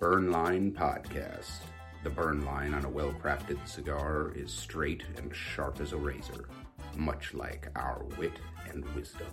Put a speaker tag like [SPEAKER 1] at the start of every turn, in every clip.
[SPEAKER 1] Burn Line Podcast. The burn line on a well-crafted cigar is straight and sharp as a razor, much like our wit and wisdom.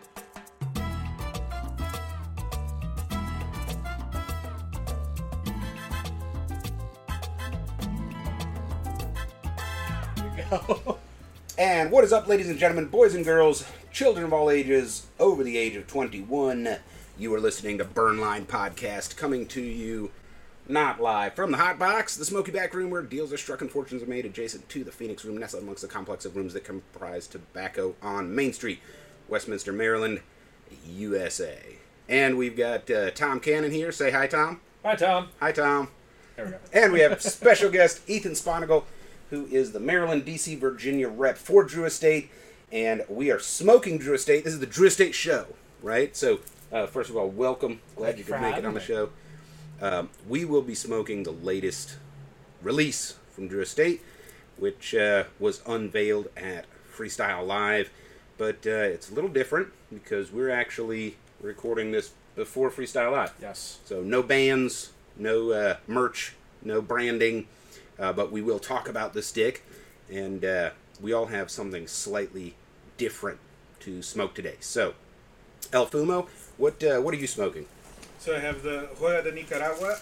[SPEAKER 1] And what is up, ladies and gentlemen, boys and girls, children of all ages, over the age of 21. You are listening to Burn Line Podcast, coming to you not live from the Hot Box, the Smoky Back Room, where deals are struck and fortunes are made, adjacent to the Phoenix Room, nestled amongst the complex of rooms that comprise Tobacco on Main Street, Westminster, Maryland, USA. And we've got Tom Cannon here. Say hi, Tom.
[SPEAKER 2] Hi, Tom.
[SPEAKER 1] Hi, Tom.
[SPEAKER 2] There we go.
[SPEAKER 1] And we have special guest Ethan Sponigal, who is the Maryland, D.C., Virginia rep for Drew Estate, and we are smoking Drew Estate. This is the Drew Estate show, right? So, first of all, welcome. Glad you could make it on the show. We will be smoking the latest release from Drew Estate, which was unveiled at Freestyle Live, but it's a little different because we're actually recording this before Freestyle Live.
[SPEAKER 2] Yes.
[SPEAKER 1] So no bands, no merch, no branding, but we will talk about the stick, and we all have something slightly different to smoke today. So, El Fumo, what are you smoking?
[SPEAKER 3] So I have the Joya de Nicaragua.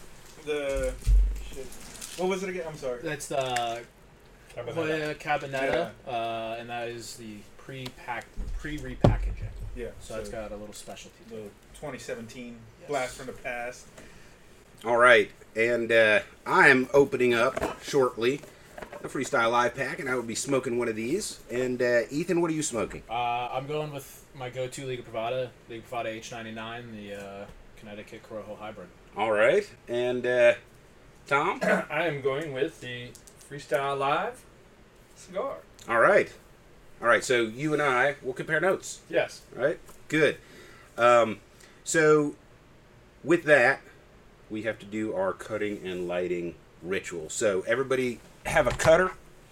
[SPEAKER 3] What was it again? I'm sorry.
[SPEAKER 2] That's the Joya Cabanetta, and that is the pre-repackaging.
[SPEAKER 3] Yeah.
[SPEAKER 2] So it's got a little specialty.
[SPEAKER 3] The 2017 blast from the past.
[SPEAKER 1] All right, and I am opening up shortly the Freestyle Live pack, and I will be smoking one of these. And Ethan, what are you smoking?
[SPEAKER 2] I'm going with my go-to Liga Privada H99, the Connecticut Corojo Hybrid.
[SPEAKER 1] All right, and Tom?
[SPEAKER 4] I am going with the Freestyle Live cigar.
[SPEAKER 1] All right. So you and I will compare notes.
[SPEAKER 4] Yes.
[SPEAKER 1] All right, good. So with that, we have to do our cutting and lighting ritual. So everybody have a cutter.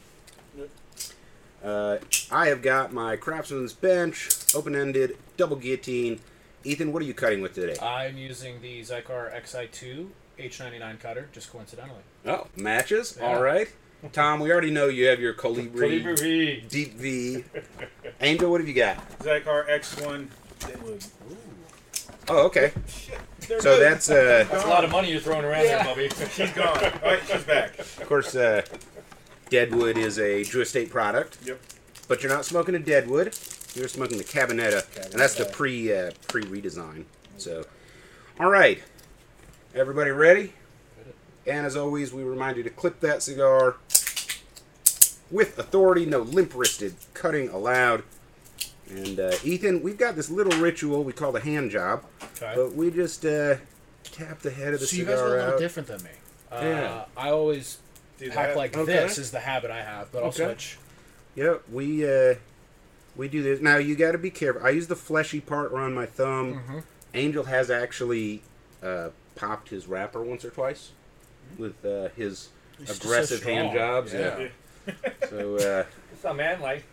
[SPEAKER 1] I have got my Craftsman's Bench, open-ended, double guillotine. Ethan, what are you cutting with today?
[SPEAKER 2] I'm using the Zycar XI2 H99 cutter, just coincidentally.
[SPEAKER 1] Oh, matches?
[SPEAKER 2] Yeah.
[SPEAKER 1] All right. Tom, we already know you have your Colibri
[SPEAKER 4] Colibri V.
[SPEAKER 1] Deep V. Angel, what have you got?
[SPEAKER 3] Zycar X1 Deadwood.
[SPEAKER 1] Oh, okay.
[SPEAKER 3] They're
[SPEAKER 1] So
[SPEAKER 3] good.
[SPEAKER 1] that's,
[SPEAKER 4] That's a lot of money you're throwing around there, Bubby.
[SPEAKER 3] She's gone. All right, she's back.
[SPEAKER 1] of course, Deadwood is a Drew Estate product.
[SPEAKER 3] Yep.
[SPEAKER 1] But you're not smoking a Deadwood. You're smoking the Cabanetta, and that's the pre-redesign. So, all right. Everybody ready? And as always, we remind you to clip that cigar with authority, no limp-wristed cutting allowed. And Ethan, we've got this little ritual we call the hand job,
[SPEAKER 2] Okay.
[SPEAKER 1] but we just tap the head of the
[SPEAKER 2] So you
[SPEAKER 1] cigar
[SPEAKER 2] guys are a little
[SPEAKER 1] out.
[SPEAKER 2] different than me.
[SPEAKER 1] Yeah.
[SPEAKER 2] I always
[SPEAKER 3] Do
[SPEAKER 2] pack
[SPEAKER 3] that.
[SPEAKER 2] like
[SPEAKER 1] Okay.
[SPEAKER 2] this is the habit I have, but I'll
[SPEAKER 1] Okay.
[SPEAKER 2] switch.
[SPEAKER 1] Yeah, we do this. Now, you got to be careful. I use the fleshy part around my thumb.
[SPEAKER 2] Mm-hmm.
[SPEAKER 1] Angel has actually popped his wrapper once or twice with his
[SPEAKER 2] He's just
[SPEAKER 1] aggressive
[SPEAKER 2] so
[SPEAKER 1] hand
[SPEAKER 2] strong.
[SPEAKER 1] jobs.
[SPEAKER 2] Yeah.
[SPEAKER 1] Yeah. So,
[SPEAKER 4] It's a manly.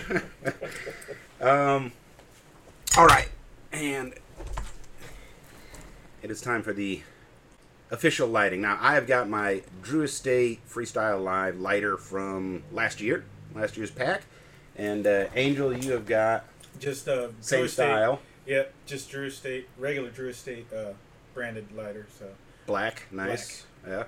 [SPEAKER 1] all right. And it is time for the official lighting. Now, I have got my Drew Estate Freestyle Live lighter from last year's pack. And Angel, you have got
[SPEAKER 3] Just
[SPEAKER 1] same
[SPEAKER 3] Drew Estate.
[SPEAKER 1] style,
[SPEAKER 3] Yep, just Drew Estate, regular Drew Estate branded lighter. So
[SPEAKER 1] black, nice. Yeah.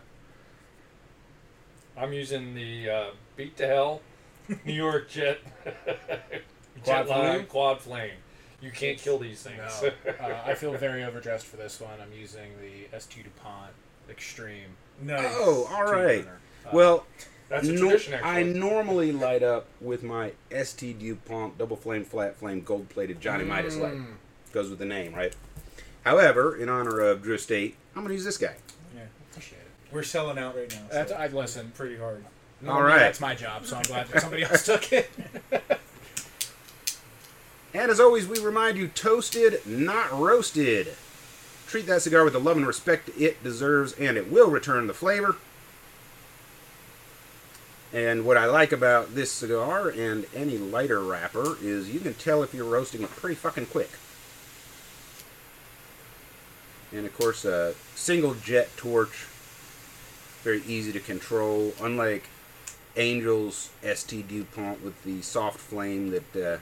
[SPEAKER 4] I'm using the Beat to Hell New York Jet
[SPEAKER 2] Quad
[SPEAKER 4] Line
[SPEAKER 2] Flame?
[SPEAKER 4] Quad Flame. You can't kill these things.
[SPEAKER 2] No. I feel very overdressed for this one. I'm using the ST DuPont Extreme.
[SPEAKER 3] nice.
[SPEAKER 1] Oh, all
[SPEAKER 2] Two
[SPEAKER 1] right.
[SPEAKER 2] burner.
[SPEAKER 1] Well,
[SPEAKER 4] That's a tradition, actually.
[SPEAKER 1] I normally light up with my ST DuPont double flame, flat flame, gold plated Johnny Midas light. Goes with the name, right? However, in honor of Drew Estate, I'm going to use this guy.
[SPEAKER 3] Yeah.
[SPEAKER 2] Appreciate it.
[SPEAKER 3] We're selling out right now. So
[SPEAKER 2] That's, I listen.
[SPEAKER 3] pretty hard.
[SPEAKER 1] All right.
[SPEAKER 2] That's my job, so I'm glad that somebody else took it.
[SPEAKER 1] And as always, we remind you, toasted, not roasted. Treat that cigar with the love and respect it deserves, and it will return the flavor. And what I like about this cigar and any lighter wrapper is you can tell if you're roasting it pretty fucking quick. And of course, a single jet torch, very easy to control. Unlike Angel's ST DuPont with the soft flame that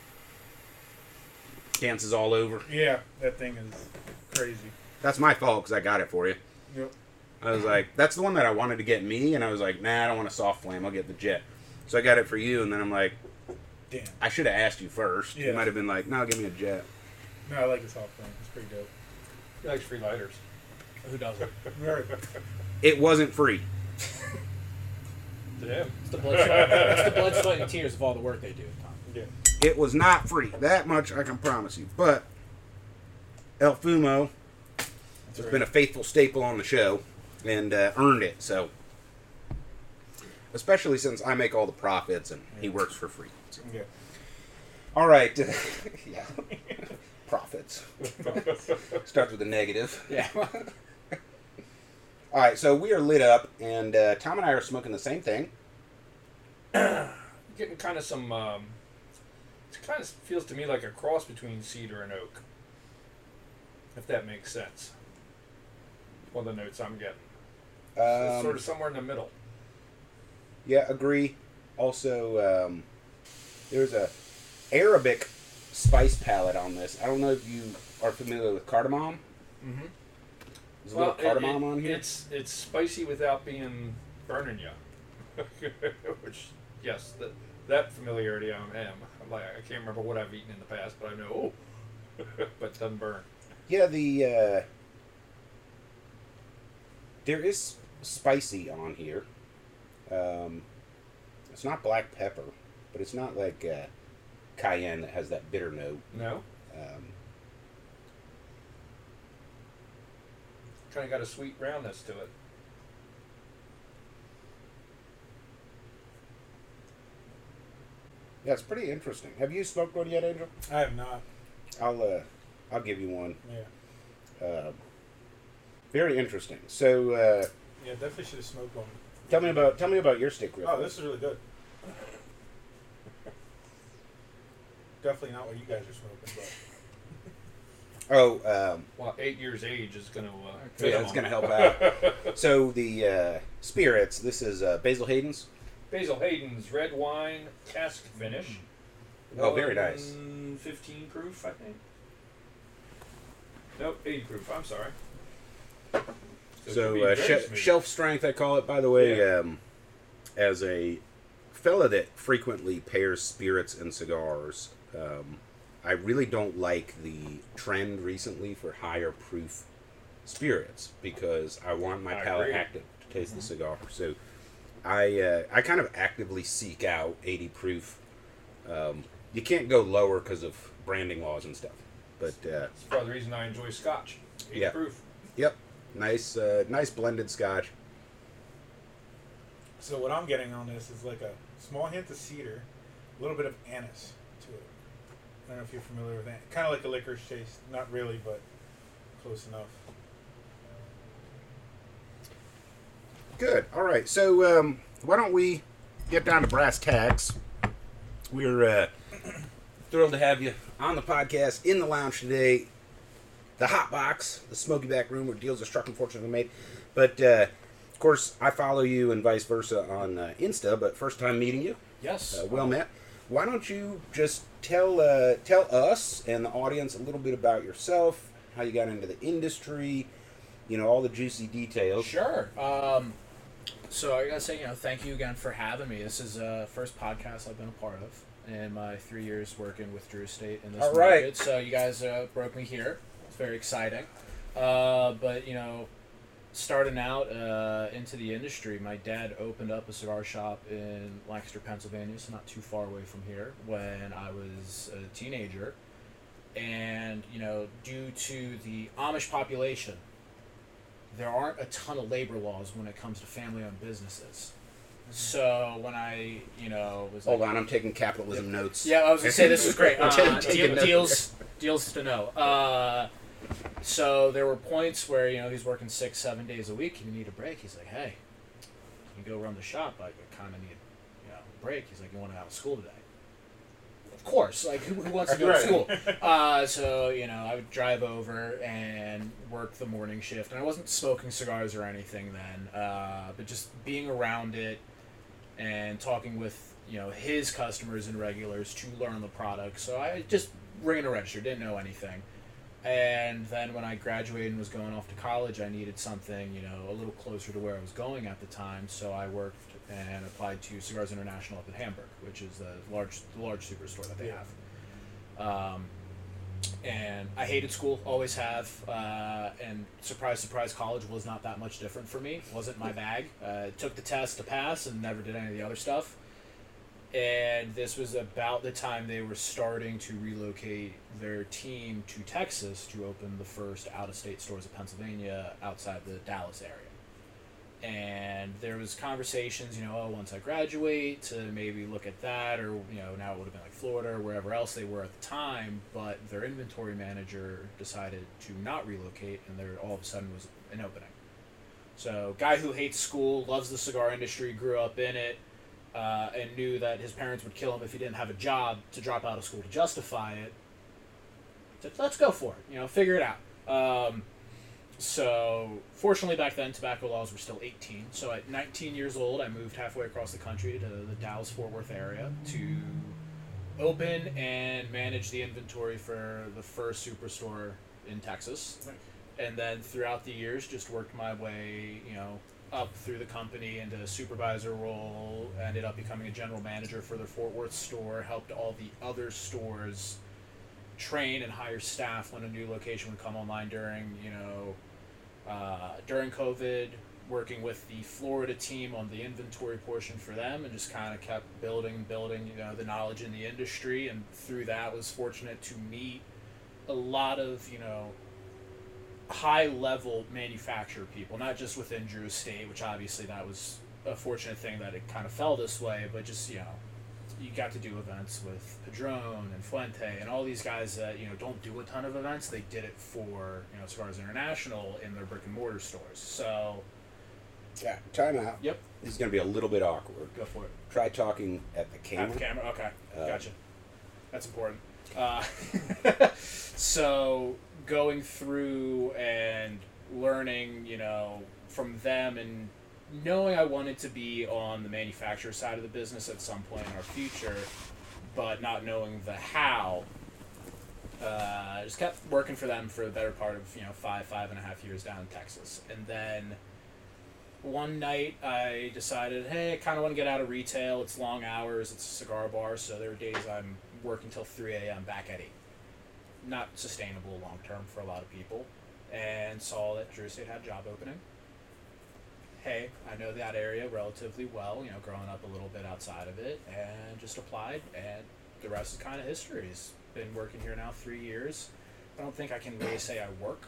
[SPEAKER 1] dances all over.
[SPEAKER 3] Yeah, that thing is crazy.
[SPEAKER 1] That's my fault because I got it for you.
[SPEAKER 3] Yep.
[SPEAKER 1] I was like, that's the one that I wanted to get me, and I was like, nah, I don't want a soft flame. I'll get the jet. So I got it for you, and then I'm like,
[SPEAKER 3] Damn.
[SPEAKER 1] I should have asked you first.
[SPEAKER 3] Yeah.
[SPEAKER 1] You might have been like, no, give me a jet.
[SPEAKER 3] No, I like the soft flame. It's pretty dope.
[SPEAKER 4] He likes free lighters.
[SPEAKER 2] Who doesn't?
[SPEAKER 3] Right.
[SPEAKER 1] It wasn't free.
[SPEAKER 4] To him.
[SPEAKER 2] It's the blood, it's the blood, sweat, and tears of all the work they do. Tom.
[SPEAKER 3] Yeah.
[SPEAKER 1] It was not free. That much I can promise you. But El Fumo has been a faithful staple on the show and earned it. So, especially since I make all the profits and he works for free. So.
[SPEAKER 3] Yeah.
[SPEAKER 1] All right. Yeah. Profits. Starts with a negative.
[SPEAKER 2] Yeah.
[SPEAKER 1] All right. So we are lit up, and Tom and I are smoking the same thing.
[SPEAKER 4] Getting kind of some. It kind of feels to me like a cross between cedar and oak. If that makes sense. One of the notes I'm getting. It's sort of somewhere in the middle.
[SPEAKER 1] Yeah, agree. Also, there's a Arabic spice palette on this. I don't know if you are familiar with cardamom.
[SPEAKER 2] Mm-hmm.
[SPEAKER 1] There's a little cardamom on here.
[SPEAKER 4] It's spicy without being burning you. Which, yes, that familiarity I am. I'm like, I can't remember what I've eaten in the past, but I know, but it doesn't burn.
[SPEAKER 1] Yeah, there is spicy on here. It's not black pepper, but it's not like cayenne that has that bitter note.
[SPEAKER 4] No? Kind of got a sweet roundness to it.
[SPEAKER 1] Yeah, it's pretty interesting. Have you smoked one yet, Angel?
[SPEAKER 3] I have not.
[SPEAKER 1] I'll give you one.
[SPEAKER 3] Yeah.
[SPEAKER 1] Very interesting. So,
[SPEAKER 3] Yeah, definitely should have smoked one.
[SPEAKER 1] tell me about your stick riff.
[SPEAKER 3] Oh, this is really good. Definitely not what you guys are smoking, but
[SPEAKER 4] Well, 8 years age is going to
[SPEAKER 1] yeah, it's gonna help out. So the spirits. This is Basil Hayden's.
[SPEAKER 4] Basil Hayden's red wine cask finish.
[SPEAKER 1] Oh, very nice.
[SPEAKER 4] 15 proof, I think. Nope, 80 proof. I'm sorry.
[SPEAKER 1] So
[SPEAKER 4] it could be very smooth.
[SPEAKER 1] shelf strength, I call it. By the way,
[SPEAKER 4] Yeah.
[SPEAKER 1] as a fella that frequently pairs spirits and cigars, I really don't like the trend recently for higher proof spirits because I want my
[SPEAKER 4] I
[SPEAKER 1] palate
[SPEAKER 4] agree.
[SPEAKER 1] active to taste the cigar. So I kind of actively seek out 80 proof. You can't go lower because of branding laws and stuff. But
[SPEAKER 4] That's part of the reason I enjoy Scotch. 80
[SPEAKER 1] Yeah.
[SPEAKER 4] proof.
[SPEAKER 1] yep, nice blended Scotch.
[SPEAKER 3] so what I'm getting on this is like a small hint of cedar, a little bit of anise to it. I don't know if you're familiar with that. Kind of like a licorice taste. Not really, but close enough.
[SPEAKER 1] Good. All right. So why don't we get down to brass tacks? We're thrilled to have you on the podcast in the lounge today. The Hot Box, the Smoky Back Room, where deals are struck and fortunately made. But of course, I follow you and vice versa on Insta. But first time meeting you,
[SPEAKER 2] Yes.
[SPEAKER 1] well met. Why don't you just tell us and the audience a little bit about yourself, how you got into the industry, all the juicy details.
[SPEAKER 2] Sure. So I gotta say, thank you again for having me. This is the first podcast I've been a part of in my 3 years working with Drew Estate in this
[SPEAKER 1] All
[SPEAKER 2] market.
[SPEAKER 1] right.
[SPEAKER 2] So you guys broke me here. It's very exciting. But starting out into the industry, my dad opened up a cigar shop in Lancaster, Pennsylvania, so not too far away from here, when I was a teenager. And due to the Amish population, there aren't a ton of labor laws when it comes to family-owned businesses. So when I, was
[SPEAKER 1] Hold
[SPEAKER 2] like,
[SPEAKER 1] on, I'm taking capitalism notes.
[SPEAKER 2] yeah, I was gonna say this was great.
[SPEAKER 1] Taking notes.
[SPEAKER 2] Deals to know. So there were points where he's working 6-7 days a week, and you need a break. He's like, "Hey, you go run the shop. I kind of need a break." He's like, "You want to out of school today?" of course. Like, who wants to go to school? So, you know, I would drive over and work the morning shift. And I wasn't smoking cigars or anything then, but just being around it and talking with, you know, his customers and regulars to learn the product. So I just ringing a register, didn't know anything. And then when I graduated and was going off to college, I needed something, you know, a little closer to where I was going at the time. So I worked and applied to Cigars International up in Hamburg, which is the large superstore that they have. And I hated school, always have. And surprise, surprise, college was not that much different for me. It wasn't my bag. Took the test to pass and never did any of the other stuff. And this was about the time they were starting to relocate their team to Texas to open the first out-of-state stores of Pennsylvania outside the Dallas area. And there was conversations, you know, oh, once I graduate to maybe look at that, or, you know, now it would have been like Florida or wherever else they were at the time, but their inventory manager decided to not relocate, and there all of a sudden was an opening. So, guy who hates school, loves the cigar industry, grew up in it, and knew that his parents would kill him if he didn't have a job to drop out of school to justify it. Said, let's go for it, you know, figure it out. So, fortunately back then, tobacco laws were still 18. So at 19 years old, I moved halfway across the country to the Dallas-Fort Worth area to open and manage the inventory for the first superstore in Texas.
[SPEAKER 3] Nice.
[SPEAKER 2] And then throughout the years, just worked my way, you know, up through the company into a supervisor role, ended up becoming a general manager for their Fort Worth store, helped all the other stores train and hire staff when a new location would come online during, you know, during COVID, working with the Florida team on the inventory portion for them, and just kind of kept building, you know, the knowledge in the industry. And through that was fortunate to meet a lot of, you know, high-level manufacturer people, not just within Drew Estate, which obviously that was a fortunate thing that it kind of fell this way, but just, you know, you got to do events with Padron and Fuente and all these guys that, you know, don't do a ton of events. They did it for, you know, Cigars International in their brick-and-mortar stores. So,
[SPEAKER 1] Yeah, time out.
[SPEAKER 2] Yep.
[SPEAKER 1] This is going to be a little bit awkward.
[SPEAKER 2] Go for it.
[SPEAKER 1] Try talking at the camera.
[SPEAKER 2] At the camera? Okay. Gotcha. That's important. So, going through and learning, you know, from them and knowing I wanted to be on the manufacturer side of the business at some point in our future, but not knowing the how, I just kept working for them for the better part of, you know, 5.5 years down in Texas. And then one night I decided, hey, I kind of want to get out of retail. It's long hours. It's a cigar bar. So there are days I'm working till 3 a.m. back at 8. Not sustainable long term for a lot of people. And saw that Drew Estate had a job opening. Hey, I know that area relatively well, you know, growing up a little bit outside of it, and just applied, and the rest is kind of history. He's been working here now 3 years. I don't think I can really say I work,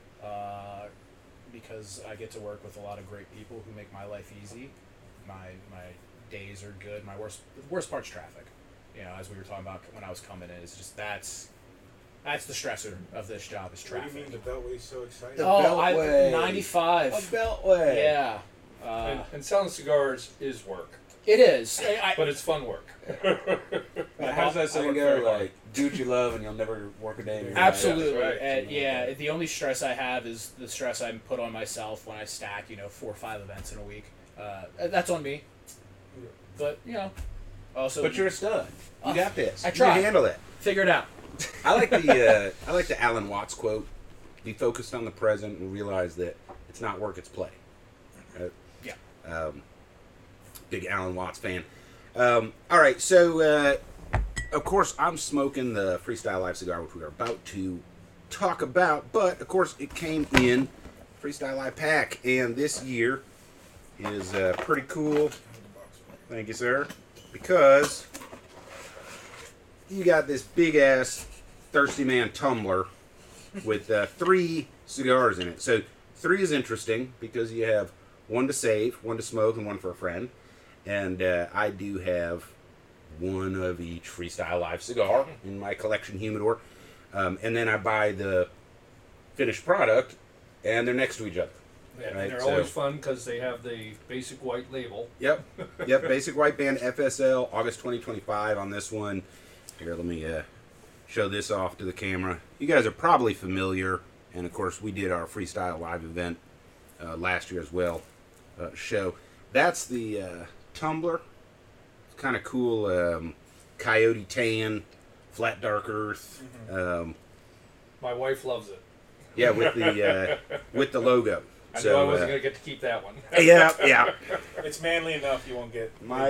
[SPEAKER 2] because I get to work with a lot of great people who make my life easy. My days are good. The worst part's traffic. You know, as we were talking about when I was coming in, it's just that's the stressor of this job is traffic.
[SPEAKER 3] What do you mean the Beltway's so exciting?
[SPEAKER 1] The Beltway.
[SPEAKER 2] 95.
[SPEAKER 1] A Beltway.
[SPEAKER 2] Yeah.
[SPEAKER 4] And selling cigars is work,
[SPEAKER 2] It is.
[SPEAKER 4] but it's fun work.
[SPEAKER 1] How's that
[SPEAKER 4] I
[SPEAKER 1] saying
[SPEAKER 4] work
[SPEAKER 1] go?
[SPEAKER 4] very hard.
[SPEAKER 1] Like, do what you love and you'll never work a day in your life.
[SPEAKER 2] Absolutely.
[SPEAKER 4] That's right.
[SPEAKER 2] And yeah, the only stress I have is the stress I put on myself when I stack, you know, 4 or 5 events in a week. That's on me. But, you know, also...
[SPEAKER 1] But you're a stud. You got this.
[SPEAKER 2] I try.
[SPEAKER 1] You handle it.
[SPEAKER 2] Figure it out.
[SPEAKER 1] I like the Alan Watts quote. Be focused on the present and realize that it's not work, it's play. Right?
[SPEAKER 2] Yeah.
[SPEAKER 1] Big Alan Watts fan. All right, so of course I'm smoking the Freestyle Live cigar, which we are about to talk about. But of course it came in Freestyle Live pack, and this year is pretty cool. Thank you, sir. Because you got this big ass Thirsty Man tumbler with 3 cigars in it. So 3 is interesting because you have 1 to save, 1 to smoke, and 1 for a friend. And I do have 1 of each Freestyle Live cigar in my collection humidor. And then I buy the finished product, and they're next to each other.
[SPEAKER 4] Yeah,
[SPEAKER 1] Right,
[SPEAKER 4] and they're
[SPEAKER 1] so-
[SPEAKER 4] always fun because they have the basic white label.
[SPEAKER 1] Yep. Basic White Band FSL, August 2025 on this one. Here, let me show this off to the camera. You guys are probably familiar, and of course we did our Freestyle Live event last year as well. Show. That's the tumbler. It's kind of cool. Coyote tan, flat dark earth.
[SPEAKER 4] My wife loves it.
[SPEAKER 1] Yeah, with the logo.
[SPEAKER 4] I knew I wasn't going to get to keep that one.
[SPEAKER 1] Yeah.
[SPEAKER 3] It's manly enough you won't get.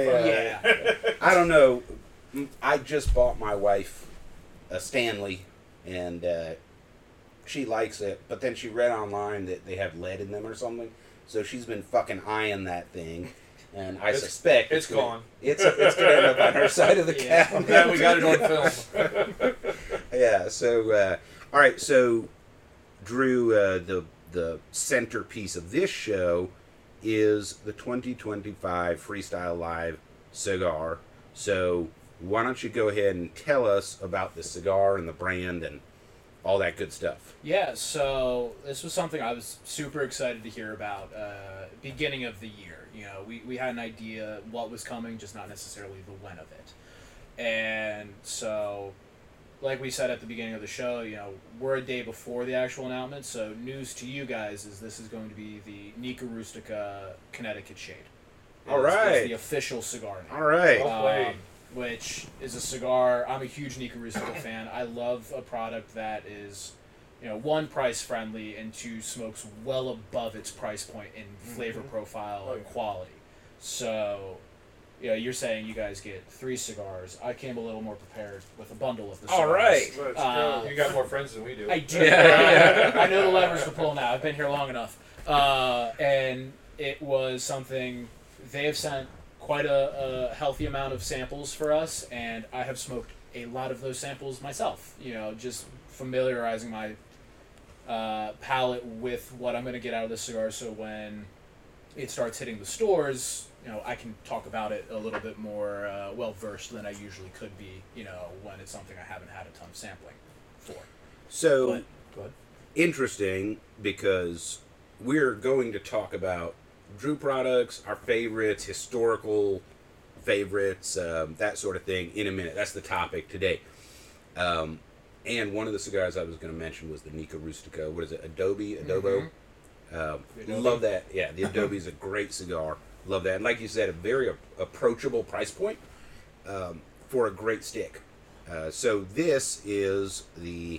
[SPEAKER 1] I don't know. I just bought my wife a Stanley, and she likes it. But then she read online that they have lead in them or something, so she's been fucking eyeing that thing. And I suspect
[SPEAKER 4] it's gone.
[SPEAKER 1] It's gonna end up on her side of the
[SPEAKER 2] Yeah.
[SPEAKER 1] cabinet.
[SPEAKER 4] Glad we got it on film.
[SPEAKER 1] Yeah. So all right. So Drew, the centerpiece of this show is the 2025 Freestyle Live cigar. So why don't you go ahead and tell us about the cigar and the brand and all that good stuff?
[SPEAKER 2] Yeah, so this was something I was super excited to hear about beginning of the year. You know, we had an idea what was coming, just not necessarily the when of it. And so, like we said at the beginning of the show, you know, we're a day before the actual announcement, so news to you guys is this is going to be the Nica Rustica Connecticut Shade.
[SPEAKER 1] All right.
[SPEAKER 2] It's the official cigar name.
[SPEAKER 1] All right.
[SPEAKER 4] Well played.
[SPEAKER 2] Which is a cigar. I'm a huge Nica Rustica fan. I love a product that is, you know, one, price friendly, and two, smokes well above its price point in flavor profile and quality. So, you know, you're saying you guys get 3 cigars. I came a little more prepared with a bundle of the cigars.
[SPEAKER 1] All right.
[SPEAKER 4] Let's go. You got more friends than we do.
[SPEAKER 2] I do. I know the levers to pull now. I've been here long enough. And it was something they have sent quite a healthy amount of samples for us, and I have smoked a lot of those samples myself. You know, just familiarizing my palate with what I'm going to get out of this cigar, so when it starts hitting the stores, you know, I can talk about it a little bit more well-versed than I usually could be, you know, when it's something I haven't had a ton of sampling for.
[SPEAKER 1] So
[SPEAKER 2] Go ahead.
[SPEAKER 1] interesting, because we're going to talk about Drew products, our favorites, historical favorites, that sort of thing in a minute. That's the topic today. And one of the cigars I was going to mention was the Nica Rustica. What is it? Adobo?
[SPEAKER 2] Adobe.
[SPEAKER 1] Love that. Yeah, the Adobe is a great cigar. Love that. And like you said, a very approachable price point for a great stick. So this is the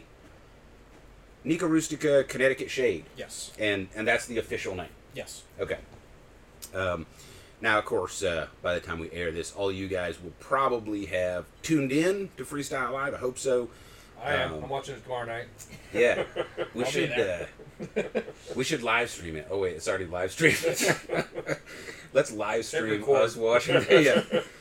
[SPEAKER 1] Nica Rustica Connecticut Shade.
[SPEAKER 2] Yes.
[SPEAKER 1] And that's the official name.
[SPEAKER 2] Yes.
[SPEAKER 1] Okay. Now, of course, by the time we air this, all you guys will probably have tuned in to Freestyle Live. I hope so.
[SPEAKER 4] I am. I'm watching it tomorrow night.
[SPEAKER 1] Yeah, we
[SPEAKER 2] I'll be
[SPEAKER 1] should.
[SPEAKER 2] there.
[SPEAKER 1] We should live stream it. Oh wait, it's already live streamed. Let's live stream
[SPEAKER 4] record.
[SPEAKER 1] us watching. Yeah.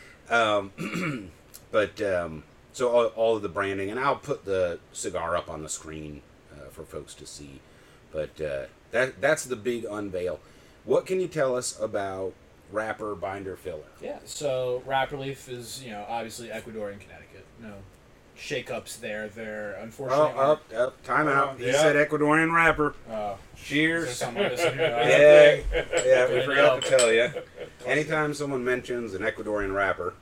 [SPEAKER 1] So all of the branding, and I'll put the cigar up on the screen for folks to see. But that's the big unveil. What can you tell us about wrapper, binder, filler?
[SPEAKER 2] Yeah, so Rapper Leaf is, you know, obviously Ecuadorian Connecticut. No shake-ups there. They're unfortunately...
[SPEAKER 1] Up, time out. He
[SPEAKER 4] Yeah.
[SPEAKER 1] said Ecuadorian wrapper.
[SPEAKER 2] Is there
[SPEAKER 1] Cheers.
[SPEAKER 2] something missing here?
[SPEAKER 1] Yeah, we
[SPEAKER 2] Good
[SPEAKER 1] forgot
[SPEAKER 2] to
[SPEAKER 1] to tell you. Anytime someone mentions an Ecuadorian wrapper,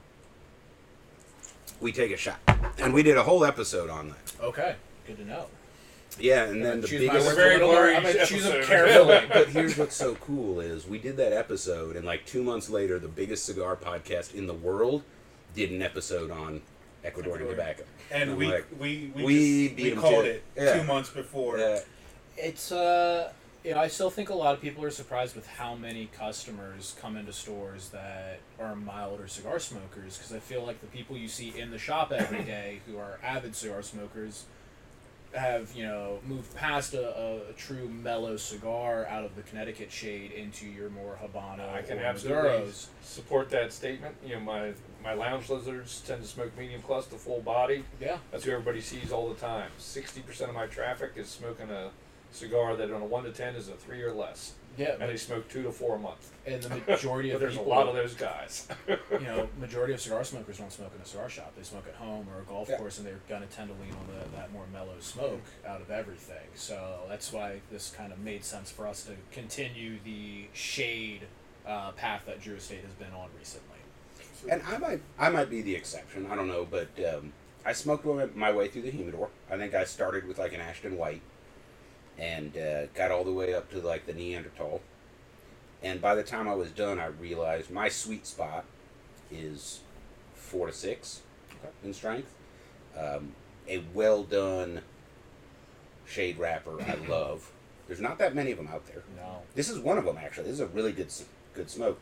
[SPEAKER 1] we take a shot. And we did a whole episode on that.
[SPEAKER 2] Okay, good to know.
[SPEAKER 1] Yeah, and then the
[SPEAKER 2] Choose my
[SPEAKER 1] biggest...
[SPEAKER 2] words
[SPEAKER 4] Very
[SPEAKER 2] a little
[SPEAKER 4] blurry
[SPEAKER 2] more. I'm going to choose them
[SPEAKER 4] episode.
[SPEAKER 2] carefully.
[SPEAKER 1] But here's what's so cool is we did that episode, and like 2 months later, the biggest cigar podcast in the world did an episode on Ecuadorian tobacco.
[SPEAKER 3] And
[SPEAKER 1] I'm
[SPEAKER 3] we
[SPEAKER 1] like,
[SPEAKER 3] we
[SPEAKER 1] beat 'em
[SPEAKER 3] called
[SPEAKER 1] to
[SPEAKER 3] it
[SPEAKER 1] it. Yeah.
[SPEAKER 3] 2 months before.
[SPEAKER 2] It's, you know, I still think a lot of people are surprised with how many customers come into stores that are milder cigar smokers, because I feel like the people you see in the shop every day who are avid cigar smokers have, you know, moved past a true mellow cigar out of the Connecticut shade into your more Habano
[SPEAKER 4] I can
[SPEAKER 2] or
[SPEAKER 4] absolutely
[SPEAKER 2] Maduros.
[SPEAKER 4] support that statement. You know, my lounge lizards tend to smoke medium plus to full body.
[SPEAKER 2] Yeah.
[SPEAKER 4] That's who everybody sees all the time. 60% of my traffic is smoking a cigar that on a 1 to 10 is a 3 or less.
[SPEAKER 2] Yeah,
[SPEAKER 4] And they smoke 2 to 4 a month.
[SPEAKER 2] and the majority
[SPEAKER 4] But
[SPEAKER 2] of
[SPEAKER 4] there's a
[SPEAKER 2] people,
[SPEAKER 4] lot of those guys.
[SPEAKER 2] you know, majority of cigar smokers don't smoke in a cigar shop. They smoke at home or a golf
[SPEAKER 1] Yeah.
[SPEAKER 2] course, and they're gonna tend to lean on that more mellow smoke out of everything. So that's why this kind of made sense for us to continue the shade path that Drew Estate has been on recently.
[SPEAKER 1] And I might be the exception. I don't know, but I smoked my way through the humidor. I think I started with like an Ashton White, and got all the way up to like the Neanderthal. And by the time I was done, I realized my sweet spot is 4 to 6 in strength. A well done shade wrapper I love. There's not that many of them out there.
[SPEAKER 2] No.
[SPEAKER 1] This is one of them actually. This is a really good smoke.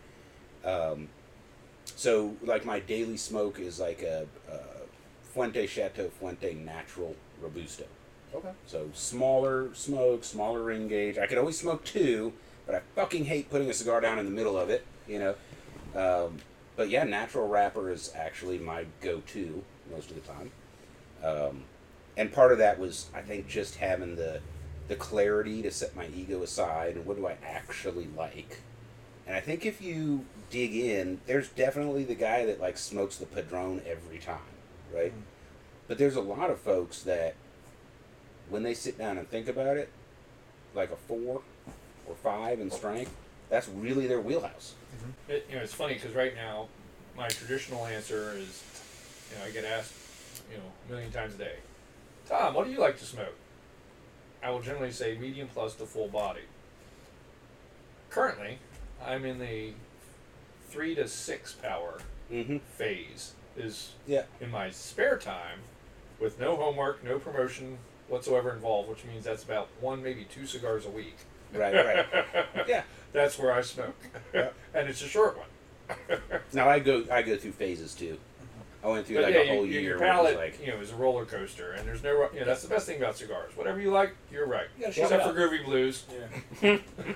[SPEAKER 1] So like my daily smoke is like a Fuente Chateau Fuente Natural Robusto.
[SPEAKER 2] Okay.
[SPEAKER 1] So smaller smoke, smaller ring gauge. I could always smoke 2, but I fucking hate putting a cigar down in the middle of it, you know. But yeah, natural wrapper is actually my go-to most of the time. And part of that was, I think, just having the clarity to set my ego aside and what do I actually like. And I think if you dig in, there's definitely the guy that like smokes the Padron every time, right? But there's a lot of folks that when they sit down and think about it, like a 4 or 5 in strength, that's really their wheelhouse.
[SPEAKER 4] It's funny because right now, my traditional answer is, I get asked, a million times a day, Tom, what do you like to smoke? I will generally say medium plus to full body. Currently, I'm in the 3 to 6 power phase. In my spare time, with no homework, no promotion whatsoever involved, which means that's about 1, maybe 2 cigars a week.
[SPEAKER 1] Right. Yeah.
[SPEAKER 4] That's where I smoke.
[SPEAKER 1] Yeah.
[SPEAKER 4] And it's a short one.
[SPEAKER 1] Now I go through phases too. I went through like a whole year.
[SPEAKER 4] Your
[SPEAKER 1] where it was
[SPEAKER 4] palate,
[SPEAKER 1] like,
[SPEAKER 4] is a roller coaster, and there's no, that's the best thing about cigars. Whatever you like, you're right.
[SPEAKER 1] You gotta shake
[SPEAKER 4] Except
[SPEAKER 1] it
[SPEAKER 4] for
[SPEAKER 1] up.
[SPEAKER 4] Groovy Blues.
[SPEAKER 3] Yeah.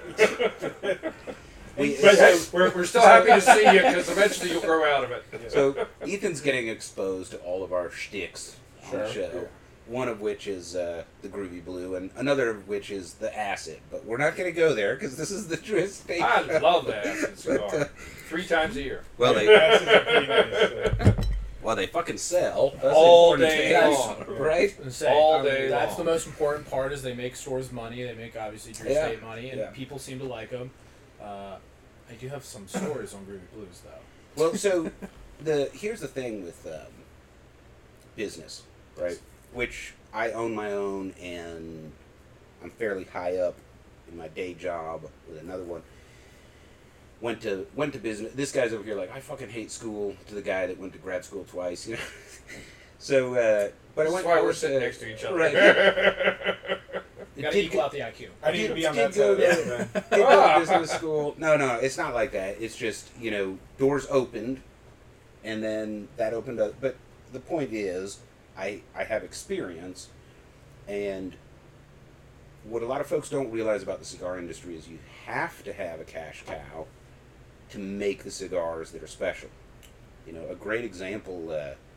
[SPEAKER 4] But hey, we're still happy to see you because eventually you'll grow out of it.
[SPEAKER 1] So Ethan's getting exposed to all of our shticks on the
[SPEAKER 2] Sure.
[SPEAKER 1] show.
[SPEAKER 3] Yeah.
[SPEAKER 1] One of which is the Groovy Blue, and another of which is the acid. But we're not going to go there because this is the Drew Estate.
[SPEAKER 4] I love that acid cigar. 3 times a year.
[SPEAKER 1] Well,
[SPEAKER 3] That's pretty nice.
[SPEAKER 1] well, they fucking sell. That's the
[SPEAKER 4] All
[SPEAKER 1] important
[SPEAKER 4] day
[SPEAKER 1] thing.
[SPEAKER 4] long.
[SPEAKER 1] Right?
[SPEAKER 2] And say,
[SPEAKER 4] All day
[SPEAKER 2] that's
[SPEAKER 4] long.
[SPEAKER 2] the most important part is they make stores money. They make obviously Drew
[SPEAKER 1] Yeah.
[SPEAKER 2] Estate money, and
[SPEAKER 1] Yeah.
[SPEAKER 2] people seem to like them. I do have some stories on Groovy Blues though.
[SPEAKER 1] Well, so here's the thing with business, right? Which I own my own, and I'm fairly high up in my day job with another one. Went to business. This guy's over here like, I fucking hate school. To the guy that went to grad school twice, So, but I
[SPEAKER 4] That's
[SPEAKER 1] went.
[SPEAKER 4] why
[SPEAKER 1] I
[SPEAKER 4] we're
[SPEAKER 1] went
[SPEAKER 4] sitting
[SPEAKER 1] to-
[SPEAKER 4] next to each other.
[SPEAKER 1] Right.
[SPEAKER 2] Got to
[SPEAKER 1] Did
[SPEAKER 2] equal
[SPEAKER 1] go-
[SPEAKER 2] out the IQ.
[SPEAKER 3] I need to be on
[SPEAKER 1] Did
[SPEAKER 3] that side
[SPEAKER 1] go
[SPEAKER 3] of
[SPEAKER 1] there.
[SPEAKER 3] this, man.
[SPEAKER 1] Did go to business school. No, it's not like that. It's just, doors opened, and then that opened up. But the point is, I have experience, and what a lot of folks don't realize about the cigar industry is you have to have a cash cow to make the cigars that are special. A great example,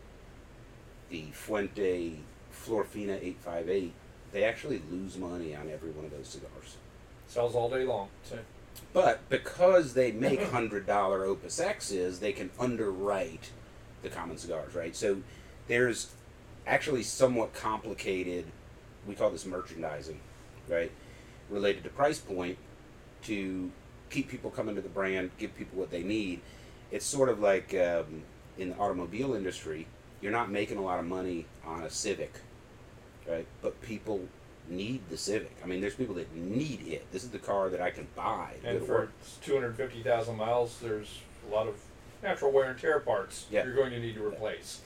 [SPEAKER 1] the Fuente Florfina 858, they actually lose money on every one of those cigars.
[SPEAKER 4] Sells all day long.
[SPEAKER 1] But because they make $100 Opus X's, they can underwrite the common cigars, right? So there's actually somewhat complicated, we call this merchandising, right? Related to price point to keep people coming to the brand, give people what they need. It's sort of like in the automobile industry, you're not making a lot of money on a Civic, right? But people need the Civic. I mean, there's people that need it. This is the car that I can buy to go
[SPEAKER 4] And
[SPEAKER 1] to
[SPEAKER 4] for
[SPEAKER 1] work.
[SPEAKER 4] 250,000 miles, there's a lot of natural wear and tear parts
[SPEAKER 1] Yeah.
[SPEAKER 4] you're going to need to replace.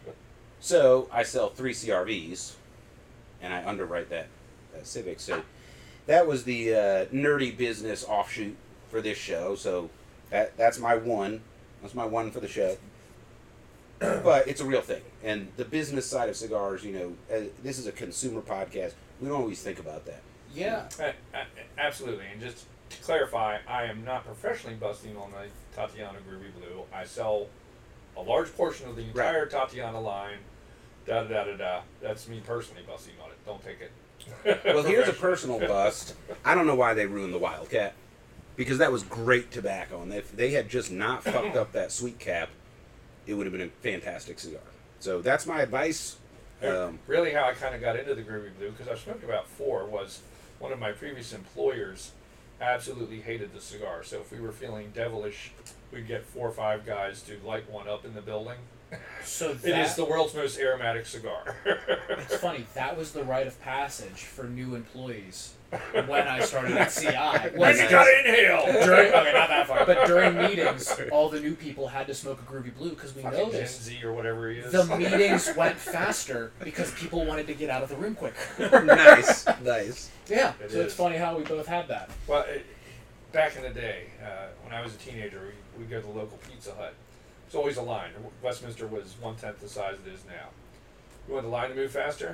[SPEAKER 1] So I sell 3 CRVs, and I underwrite that Civic. So that was the nerdy business offshoot for this show. So that's my one. That's my one for the show. But it's a real thing. And the business side of cigars, this is a consumer podcast. We don't always think about that.
[SPEAKER 2] Yeah.
[SPEAKER 4] Absolutely. And just to clarify, I am not professionally busting on the Tatiana Groovy Blue. I sell a large portion of the entire Tatiana line. Da-da-da-da-da. That's me personally busting on it. Don't take it.
[SPEAKER 1] Well, here's a personal bust. I don't know why they ruined the Wildcat. Because that was great tobacco. And if they had just not fucked up that sweet cap, it would have been a fantastic cigar. So that's my advice.
[SPEAKER 4] Really how I kind of got into the Groovy Blue, because I've smoked about 4, was one of my previous employers absolutely hated the cigar. So if we were feeling devilish, we'd get 4 or 5 guys to light one up in the building.
[SPEAKER 2] So
[SPEAKER 4] It is the world's most aromatic cigar.
[SPEAKER 2] It's funny. That was the rite of passage for new employees when I started at CI.
[SPEAKER 4] When you gotta inhale.
[SPEAKER 2] Okay, not that far. But during meetings, all the new people had to smoke a Groovy Blue because we
[SPEAKER 4] Fucking Gen
[SPEAKER 2] noticed
[SPEAKER 4] Z or whatever he is.
[SPEAKER 2] the meetings went faster because people wanted to get out of the room quicker.
[SPEAKER 1] Nice.
[SPEAKER 2] Yeah,
[SPEAKER 4] It
[SPEAKER 2] so it's
[SPEAKER 4] is.
[SPEAKER 2] funny how we both had that.
[SPEAKER 4] Well, back in the day, when I was a teenager, we'd go to the local Pizza Hut. There's always a line. Westminster was 1/10 the size it is now. You want the line to move faster?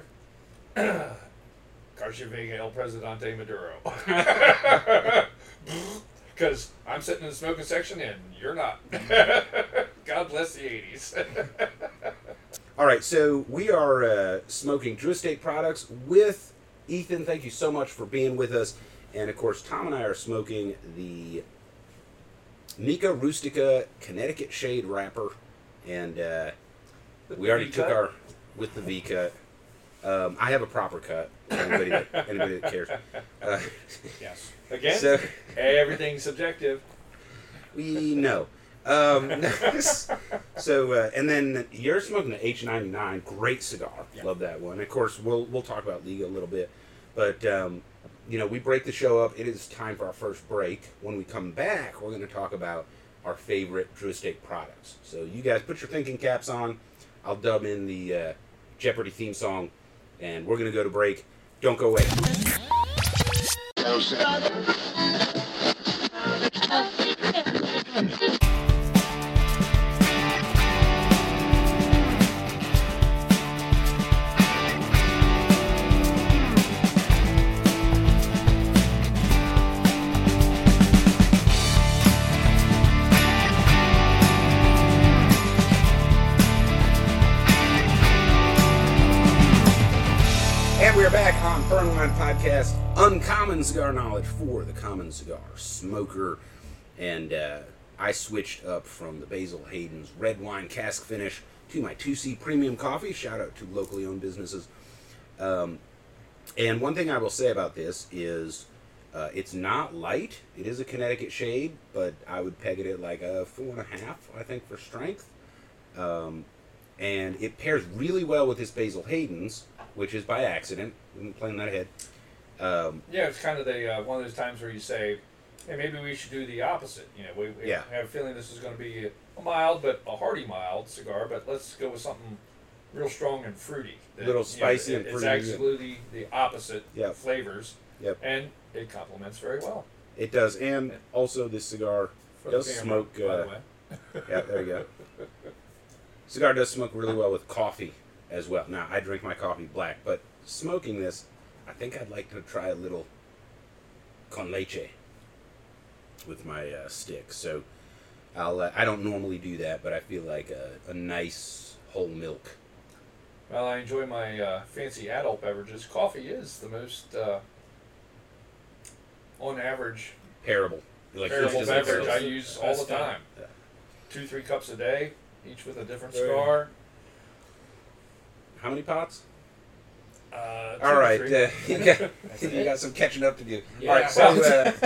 [SPEAKER 4] Garcia Vega El Presidente Maduro. Because I'm sitting in the smoking section and you're not. God bless the 80s.
[SPEAKER 1] All right, so we are smoking Drew Estate products with Ethan. Thank you so much for being with us. And of course, Tom and I are smoking the Nika Rustica Connecticut Shade wrapper. And we already took our, with the V cut. I have a proper cut. Anybody that cares.
[SPEAKER 2] Yes.
[SPEAKER 4] Again,
[SPEAKER 1] So-
[SPEAKER 4] everything's subjective.
[SPEAKER 1] We know. So and then you're smoking the H99, great cigar.
[SPEAKER 2] Yeah.
[SPEAKER 1] Love that one. Of course, we'll talk about Liga a little bit, but we break the show up. It is time for our first break. When we come back, we're going to talk about our favorite Drew Estate products. So you guys put your thinking caps on. I'll dub in the Jeopardy theme song, and we're going to go to break. Don't go away. And we are back on Burn Line Podcast, Uncommon Cigar Knowledge for the Common Cigar Smoker. And I switched up from the Basil Hayden's red wine cask finish to my 2C premium coffee. Shout out to locally owned businesses. And one thing I will say about this is it's not light. It is a Connecticut shade, but I would peg it at like a 4.5, I think, for strength. And it pairs really well with this Basil Hayden's, which is by accident. We didn't plan that ahead.
[SPEAKER 4] Yeah, it's kind of the one of those times where you say, hey, maybe we should do the opposite. We
[SPEAKER 1] Yeah.
[SPEAKER 4] have a feeling this is going to be a mild, but a hearty mild cigar, but let's go with something real strong and fruity.
[SPEAKER 1] Little spicy and
[SPEAKER 4] It's
[SPEAKER 1] fruity.
[SPEAKER 4] absolutely the opposite
[SPEAKER 1] Yep.
[SPEAKER 4] flavors,
[SPEAKER 1] Yep.
[SPEAKER 4] and it complements very well.
[SPEAKER 1] It does. And also, this cigar
[SPEAKER 4] For
[SPEAKER 1] does
[SPEAKER 4] the camera,
[SPEAKER 1] smoke.
[SPEAKER 4] by the way.
[SPEAKER 1] Yeah, there you go. Cigar does smoke really well with coffee as well. Now, I drink my coffee black, but smoking this, I think I'd like to try a little con leche with my stick. So I don't normally do that, but I feel like a nice whole milk.
[SPEAKER 4] Well, I enjoy my fancy adult beverages. Coffee is the most, on average,
[SPEAKER 1] Parable. Like
[SPEAKER 4] terrible
[SPEAKER 1] this is like
[SPEAKER 4] beverage I
[SPEAKER 1] a-
[SPEAKER 4] use all the
[SPEAKER 2] Best time.
[SPEAKER 4] time.
[SPEAKER 1] Yeah.
[SPEAKER 4] 2-3 cups a day, each with a different
[SPEAKER 3] Very
[SPEAKER 4] cigar.
[SPEAKER 1] How many pots?
[SPEAKER 4] 2
[SPEAKER 1] All
[SPEAKER 4] to
[SPEAKER 1] right.
[SPEAKER 4] 3.
[SPEAKER 1] You got some catching up to do.
[SPEAKER 2] Yeah.
[SPEAKER 1] All right. So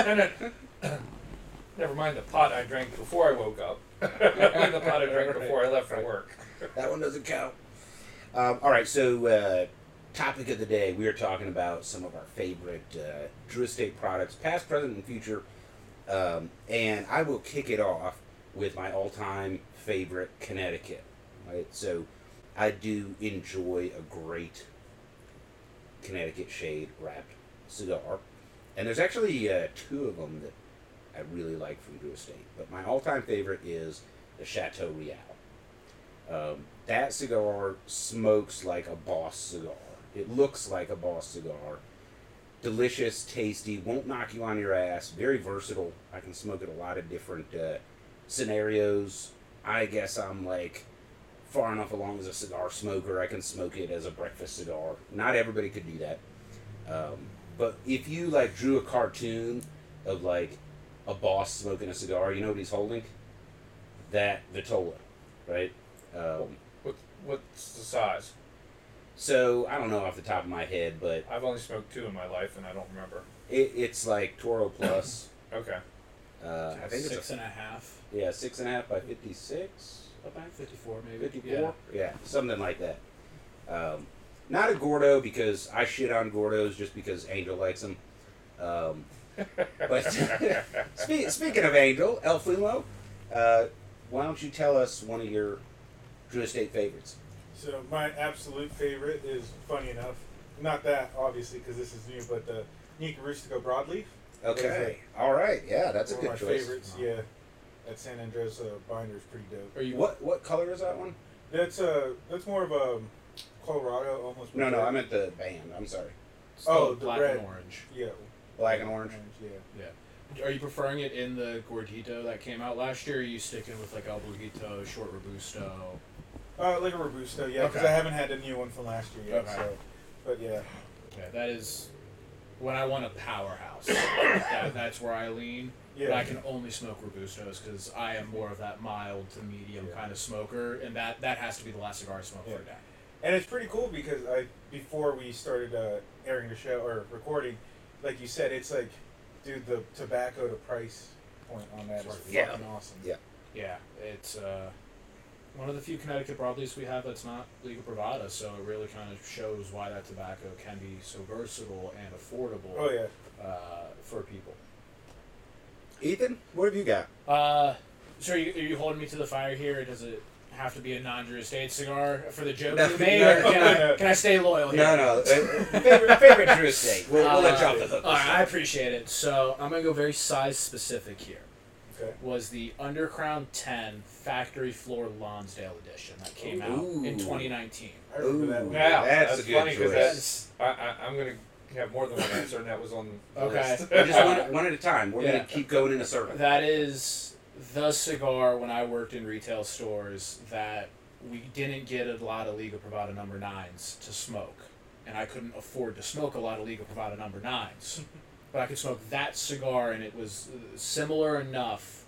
[SPEAKER 4] Never mind the pot I drank before I woke up. And the pot I drank before I left for work.
[SPEAKER 1] that one doesn't count. All right, so topic of the day, we are talking about some of our favorite Drew Estate products, past, present, and future. And I will kick it off with my all-time favorite Connecticut. Right, so I do enjoy a great Connecticut shade wrapped cigar, and there's actually 2 of them that I really like from Drew Estate. But my all-time favorite is the Chateau Real. That cigar smokes like a boss cigar. It looks like a boss cigar. Delicious, tasty, won't knock you on your ass. Very versatile. I can smoke it a lot of different scenarios. I guess I'm like far enough along as a cigar smoker. I can smoke it as a breakfast cigar. Not everybody could do that. But if you like drew a cartoon of like a boss smoking a cigar, you know what he's holding? That Vitola, right?
[SPEAKER 4] What's the size?
[SPEAKER 1] So I don't know off the top of my head, but
[SPEAKER 4] I've only smoked 2 in my life, and I don't remember.
[SPEAKER 1] it's like Toro Plus.
[SPEAKER 4] Okay.
[SPEAKER 1] I think it's
[SPEAKER 2] 6.5.
[SPEAKER 1] 6.5 by 56. I think
[SPEAKER 2] 54 maybe.
[SPEAKER 1] 54. Yeah, something like that. Not a Gordo because I shit on Gordos just because Angel likes them. But speaking of Angel, El Fumo, why don't you tell us one of your Drew Estate favorites?
[SPEAKER 3] So my absolute favorite is, funny enough, not that obviously because this is new, but the Nika Rustico Broadleaf.
[SPEAKER 1] Okay, all right, yeah, that's a
[SPEAKER 3] One
[SPEAKER 1] good
[SPEAKER 3] of my
[SPEAKER 1] choice.
[SPEAKER 3] favorites. Yeah, that San Andres binder is pretty dope.
[SPEAKER 2] Are you
[SPEAKER 1] What color is that one?
[SPEAKER 3] That's more of a Colorado almost.
[SPEAKER 1] No, I meant the band. I'm sorry,
[SPEAKER 3] Oh,
[SPEAKER 2] still
[SPEAKER 3] the
[SPEAKER 2] black
[SPEAKER 3] red.
[SPEAKER 2] and orange?
[SPEAKER 3] Yeah.
[SPEAKER 1] black and orange.
[SPEAKER 3] Yeah.
[SPEAKER 2] Yeah. Are you preferring it in the Gordito that came out last year? Or are you sticking with like El Brujito, Short Robusto?
[SPEAKER 3] Like a Robusto, yeah, because
[SPEAKER 2] Okay.
[SPEAKER 3] I haven't had a new one from last year yet.
[SPEAKER 2] Okay.
[SPEAKER 3] So, but yeah,
[SPEAKER 2] Yeah, that is when I want a powerhouse. That's where I lean. But
[SPEAKER 3] yeah.
[SPEAKER 2] I can only smoke Robustos because I am more of that mild to medium
[SPEAKER 3] Yeah.
[SPEAKER 2] kind of smoker, and that has to be the last cigar I smoke
[SPEAKER 3] Yeah.
[SPEAKER 2] for a day.
[SPEAKER 3] And it's pretty cool because before we started airing the show or recording, like you said, it's like, dude, the tobacco to price point on that is
[SPEAKER 1] Yeah.
[SPEAKER 3] fucking awesome.
[SPEAKER 1] Yeah.
[SPEAKER 2] Yeah, it's one of the few Connecticut broadleafs we have that's not Liga Privada, so it really kind of shows why that tobacco can be so versatile and affordable
[SPEAKER 3] Oh yeah.
[SPEAKER 2] for people.
[SPEAKER 1] Ethan, what have you got?
[SPEAKER 2] So are you holding me to the fire here? Does it have to be a non-Drew Estate cigar for the joke
[SPEAKER 1] No,
[SPEAKER 2] you made,
[SPEAKER 1] no.
[SPEAKER 2] or can I stay loyal here?
[SPEAKER 1] No. Favorite Drew Estate. We'll let you off the hook.
[SPEAKER 2] All right, I appreciate it. So I'm gonna go very size specific here.
[SPEAKER 3] Okay.
[SPEAKER 2] Was the Undercrown 10 Factory Floor Lonsdale edition that came out
[SPEAKER 1] Ooh.
[SPEAKER 2] in 2019.
[SPEAKER 3] I remember that one.
[SPEAKER 4] Yeah,
[SPEAKER 1] that's
[SPEAKER 4] that's
[SPEAKER 1] a good
[SPEAKER 4] funny because
[SPEAKER 1] choice.
[SPEAKER 4] I'm going to have more than one answer, and that was on the
[SPEAKER 2] Okay.
[SPEAKER 4] list.
[SPEAKER 1] Just one at a time. We're
[SPEAKER 2] Yeah.
[SPEAKER 1] gonna keep going in a circle.
[SPEAKER 2] That is the cigar when I worked in retail stores that we didn't get a lot of Liga Privada number 9s to smoke. And I couldn't afford to smoke a lot of Liga Privada number 9s. But I could smoke that cigar and it was similar enough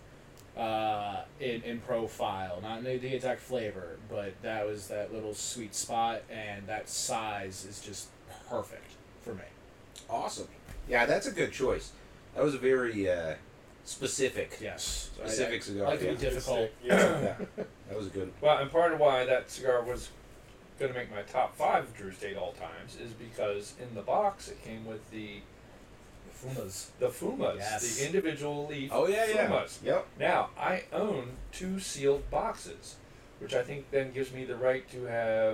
[SPEAKER 2] in profile. Not in the exact flavor, but that was that little sweet spot and that size is just perfect for me.
[SPEAKER 1] Awesome. Yeah, that's a good choice. That was a very specific.
[SPEAKER 2] Yes. So
[SPEAKER 1] Specific cigar,
[SPEAKER 2] I like to
[SPEAKER 1] yeah.
[SPEAKER 2] be difficult.
[SPEAKER 3] Yeah.
[SPEAKER 1] Yeah, that was a good.
[SPEAKER 4] Well, and part of why that cigar was going to make my top 5 of Drew Estate all times is because in the box it came with the
[SPEAKER 2] Fumas.
[SPEAKER 4] Fumas,
[SPEAKER 2] Yes.
[SPEAKER 4] the individual leaf
[SPEAKER 1] Oh yeah.
[SPEAKER 4] Fumas.
[SPEAKER 1] Yep.
[SPEAKER 4] Now, I own 2 sealed boxes, which I think then gives me the right to have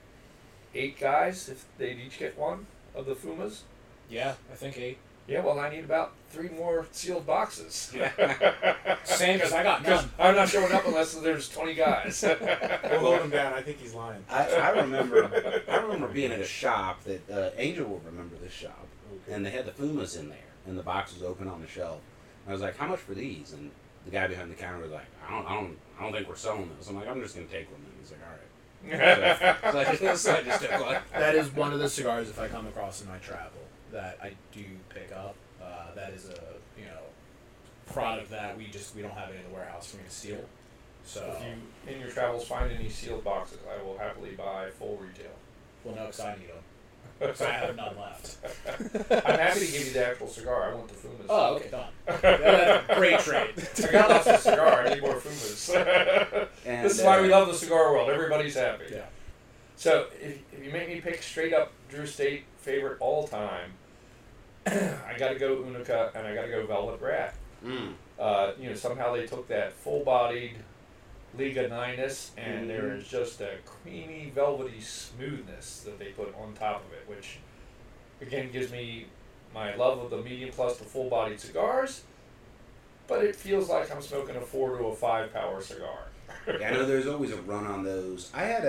[SPEAKER 4] 8 guys if they'd each get one of the Fumas.
[SPEAKER 2] Yeah, I think 8.
[SPEAKER 4] Yeah, well, I need about 3 more sealed boxes.
[SPEAKER 2] Same, because I got
[SPEAKER 4] Because
[SPEAKER 2] none.
[SPEAKER 4] I'm not showing up unless there's 20 guys.
[SPEAKER 3] We'll hold him down. I think he's lying.
[SPEAKER 1] I remember being at a shop that Angel will remember this shop, and they had the Fumas in there, and the box was open on the shelf. I was like, "How much for these?" And the guy behind the counter was like, "I don't think we're selling those." I'm like, "I'm just gonna take one." And he's like, "All right." So I just took one.
[SPEAKER 2] That is one of the cigars, if I come across in my travel, that I do pick up. That is a product that we don't have it in the warehouse for me to steal. So,
[SPEAKER 4] If you, in your travels, find any sealed boxes, I will happily buy full retail.
[SPEAKER 2] well, no, because I need them. Because I have none left.
[SPEAKER 4] I'm happy to give you the actual cigar. I want the Fumas.
[SPEAKER 2] Oh, okay, done. That's a great trade.
[SPEAKER 4] I got lots of cigar. I need more Fumas.
[SPEAKER 1] And,
[SPEAKER 4] This is why we love the cigar world. Everybody's happy.
[SPEAKER 2] Yeah.
[SPEAKER 4] So, if you make me pick straight up Drew Estate favorite all time, I got to go Unica and I got to go Velvet Rat. Somehow they took that full-bodied Liga 9ness and there is just a creamy, velvety smoothness that they put on top of it, which again gives me my love of the medium plus the full-bodied cigars, but it feels like I'm smoking a 4 to a 5 power cigar.
[SPEAKER 1] Yeah, I know there's always a run on those. I have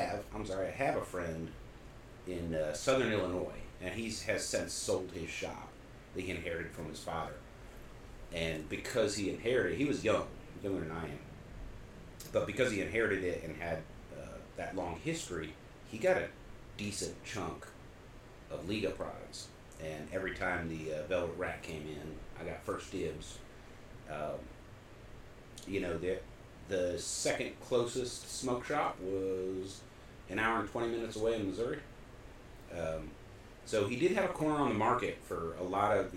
[SPEAKER 1] a friend in Southern Illinois, and he has since sold his shop that he inherited from his father. And because he inherited, he was younger than I am, but because he inherited it and had that long history, he got a decent chunk of Liga products. And every time the Velvet Rat came in, I got first dibs. The second closest smoke shop was an hour and 20 minutes away in Missouri. So he did have a corner on the market for a lot of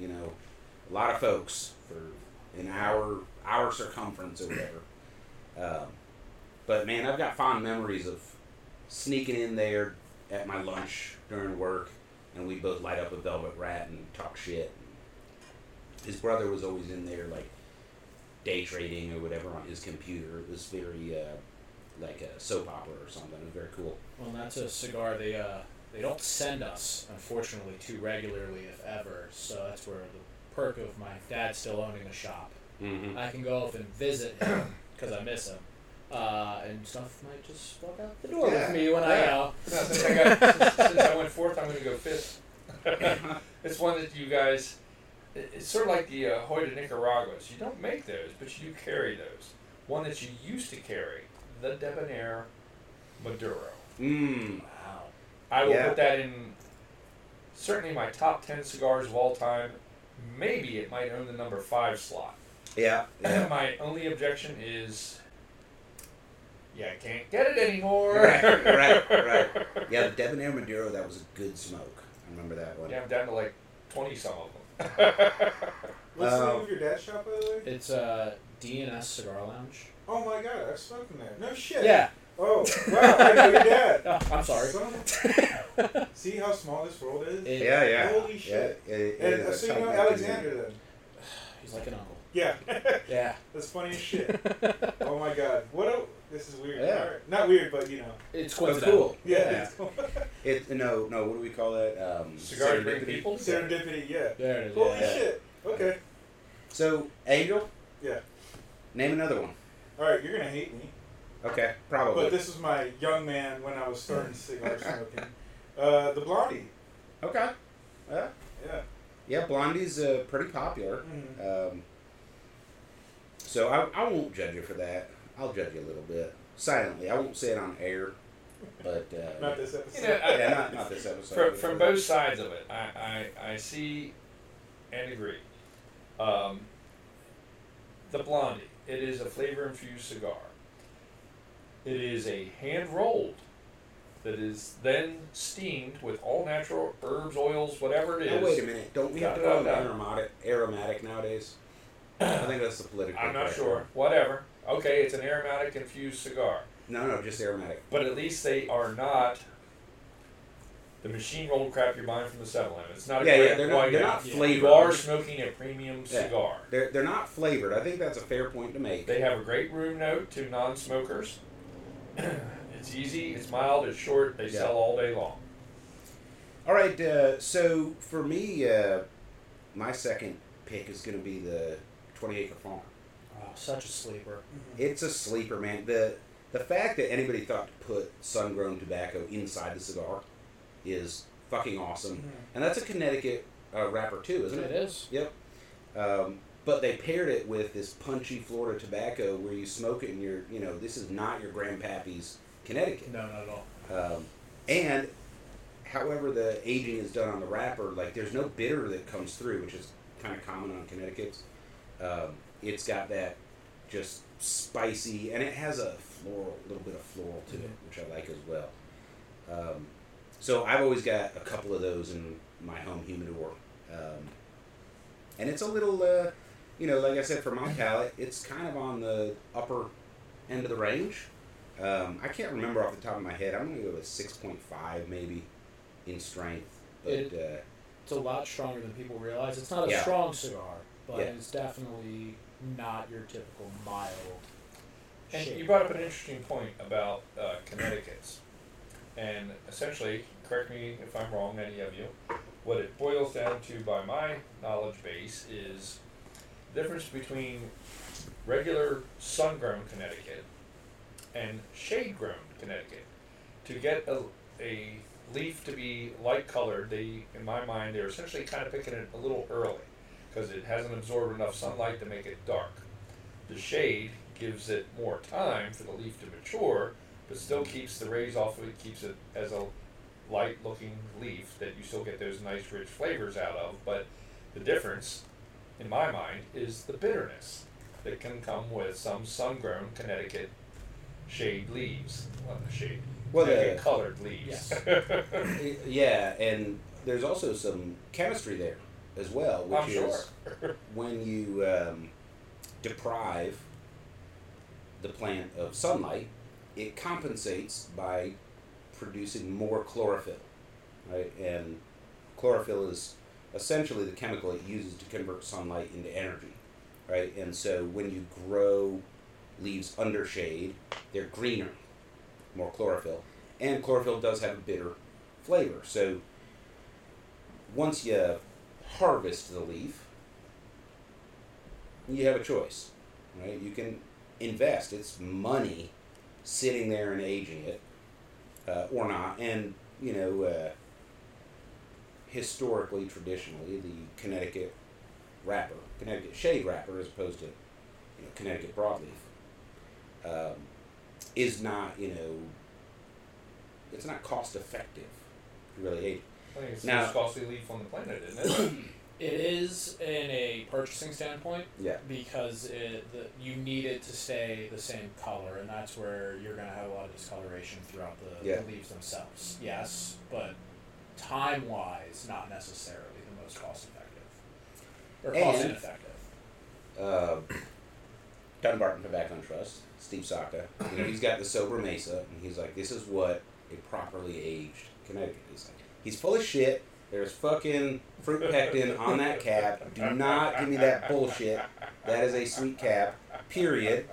[SPEAKER 1] folks for an hour circumference or whatever. But man, I've got fond memories of sneaking in there at my lunch during work, and we both light up a Velvet Rat and talk shit. His brother was always in there, like, day trading or whatever on his computer. It was very, like a soap opera or something. It was very cool.
[SPEAKER 2] Well, that's a cigar they don't send us, unfortunately, too regularly, if ever. So that's where the perk of my dad still owning a shop.
[SPEAKER 1] Mm-hmm.
[SPEAKER 2] I can go up and visit him because I miss him. And stuff might just walk out the door with me when I
[SPEAKER 4] Since I went fourth, I'm going to go fifth. It's one that you guys. It's sort of like the Hoy de Nicaraguas. You don't make those, but you do carry those. One that you used to carry, the Debonair Maduro.
[SPEAKER 1] Mm.
[SPEAKER 2] Wow.
[SPEAKER 4] I will put that in certainly my top 10 cigars of all time. Maybe it might own the number 5 slot.
[SPEAKER 1] Yeah.
[SPEAKER 4] My only objection is, I can't get it anymore.
[SPEAKER 1] Right. Yeah, the Debonair Maduro, that was a good smoke. I remember that one.
[SPEAKER 4] Yeah, I'm down to like 20 some of them.
[SPEAKER 3] What's the name of your dad's shop, by the way?
[SPEAKER 2] It's D&S Cigar Lounge.
[SPEAKER 3] Oh my god, I've smoked in there. No shit.
[SPEAKER 2] Yeah.
[SPEAKER 3] Oh, wow, I know your dad.
[SPEAKER 2] Oh, I'm sorry.
[SPEAKER 3] See how small this world is?
[SPEAKER 1] Yeah.
[SPEAKER 3] Holy shit. And so you know Alexander then?
[SPEAKER 2] He's like an uncle.
[SPEAKER 3] Yeah.
[SPEAKER 2] Yeah.
[SPEAKER 3] That's funny as shit. Oh my god. This is weird.
[SPEAKER 1] Yeah.
[SPEAKER 3] Alright. Not weird, but you know.
[SPEAKER 2] It's
[SPEAKER 1] That's
[SPEAKER 2] coincidental.
[SPEAKER 1] cool.
[SPEAKER 3] Yeah.
[SPEAKER 1] No, what do we call that?
[SPEAKER 4] Cigar to bring people?
[SPEAKER 3] Serendipity, yeah.
[SPEAKER 2] There it is.
[SPEAKER 3] Holy
[SPEAKER 2] yeah.
[SPEAKER 3] shit. Okay.
[SPEAKER 1] So, Angel,
[SPEAKER 3] Yeah.
[SPEAKER 1] name another one.
[SPEAKER 3] Alright, you're gonna hate me.
[SPEAKER 1] Okay, probably.
[SPEAKER 3] But this was my young man when I was starting cigar smoking. The Blondie.
[SPEAKER 1] Okay.
[SPEAKER 3] Yeah.
[SPEAKER 1] Yeah, Blondie's pretty popular.
[SPEAKER 3] Mm-hmm.
[SPEAKER 1] So I won't judge you for that. I'll judge you a little bit. Silently. I won't say it on air. But
[SPEAKER 3] Not this episode.
[SPEAKER 4] You know,
[SPEAKER 1] yeah, not this episode.
[SPEAKER 4] From both sides of it, I see and agree. The Blondie, it is a flavor-infused cigar. It is a hand-rolled that is then steamed with all natural herbs, oils, whatever it is.
[SPEAKER 1] Now, wait a minute. Don't we have to go aromatic nowadays? I think that's the political.
[SPEAKER 4] I'm not
[SPEAKER 1] correct
[SPEAKER 4] sure.
[SPEAKER 1] word.
[SPEAKER 4] Whatever. Okay, it's an aromatic-infused cigar.
[SPEAKER 1] No, just aromatic.
[SPEAKER 4] But at least they are not the machine-rolled crap you're buying from the 7-Eleven. It's not a
[SPEAKER 1] They're
[SPEAKER 4] white
[SPEAKER 1] not
[SPEAKER 4] out.
[SPEAKER 1] flavored.
[SPEAKER 4] You are smoking a premium cigar.
[SPEAKER 1] They're not flavored. I think that's a fair point to make.
[SPEAKER 4] They have a great room note to non-smokers. It's easy, it's mild, it's short. They sell all day long.
[SPEAKER 1] All right, so for me, my second pick is going to be the 20 Acre Farm.
[SPEAKER 2] Oh, such a sleeper.
[SPEAKER 1] It's a sleeper, man. The fact that anybody thought to put sun-grown tobacco inside the cigar is fucking awesome.
[SPEAKER 3] Mm-hmm.
[SPEAKER 1] And that's a Connecticut wrapper too, isn't it?
[SPEAKER 2] It is.
[SPEAKER 1] Yep. But they paired it with this punchy Florida tobacco where you smoke it and this is not your grandpappy's Connecticut.
[SPEAKER 2] No, not at all.
[SPEAKER 1] And however the aging is done on the wrapper, like there's no bitter that comes through, which is kind of common on Connecticut's. It's got that just spicy, and it has a little bit of floral to it, which I like as well. So I've always got a couple of those in my home humidor. And it's a little, like I said, for my palate, it's kind of on the upper end of the range. I can't remember off the top of my head. I'm going to go with 6.5 maybe in strength. But
[SPEAKER 2] it's a lot stronger than people realize. It's not a
[SPEAKER 1] Yeah.
[SPEAKER 2] strong cigar, but
[SPEAKER 1] Yeah.
[SPEAKER 2] it's definitely not your typical mild
[SPEAKER 4] And
[SPEAKER 2] shape.
[SPEAKER 4] you brought up an interesting point about Connecticut's. And essentially, correct me if I'm wrong, any of you, what it boils down to by my knowledge base is the difference between regular sun-grown Connecticut and shade-grown Connecticut. To get a leaf to be light-colored, in my mind, they're essentially kind of picking it a little early because it hasn't absorbed enough sunlight to make it dark. The shade gives it more time for the leaf to mature, but still keeps the rays off of it, keeps it as a light-looking leaf that you still get those nice rich flavors out of. But the difference, in my mind, is the bitterness that can come with some sun-grown Connecticut shade leaves. Well,
[SPEAKER 1] Well,
[SPEAKER 4] making colored leaves.
[SPEAKER 2] Yes.
[SPEAKER 1] yeah, and there's also some chemistry there as well, which
[SPEAKER 4] I'm
[SPEAKER 1] is
[SPEAKER 4] sure.
[SPEAKER 1] when you deprive the plant of sunlight, it compensates by producing more chlorophyll, right? And chlorophyll is essentially the chemical it uses to convert sunlight into energy, right? And so when you grow leaves under shade, they're greener, more chlorophyll, and chlorophyll does have a bitter flavor. So once you harvest the leaf, you have a choice, right? You can invest. It's money sitting there and aging it, or not. And, historically, traditionally, the Connecticut wrapper, Connecticut shade wrapper, as opposed to, Connecticut broadleaf, is not, it's not cost effective to really age it.
[SPEAKER 4] I think it's the
[SPEAKER 1] Now-
[SPEAKER 4] most costly leaf on the planet, isn't it?
[SPEAKER 2] It is in a purchasing standpoint
[SPEAKER 1] Yeah.
[SPEAKER 2] because you need it to stay the same color, and that's where you're going to have a lot of discoloration throughout the leaves themselves. Yes, but time-wise, not necessarily the most cost-effective. Or cost-ineffective.
[SPEAKER 1] Dunbarton Tobacco and Trust, Steve Saka, he's got the Sober Mesa, and he's like, this is what a properly aged Connecticut is like. He's full of shit. There's fucking fruit pectin on that cap. Do not give me that bullshit. That is a sweet cap. Period.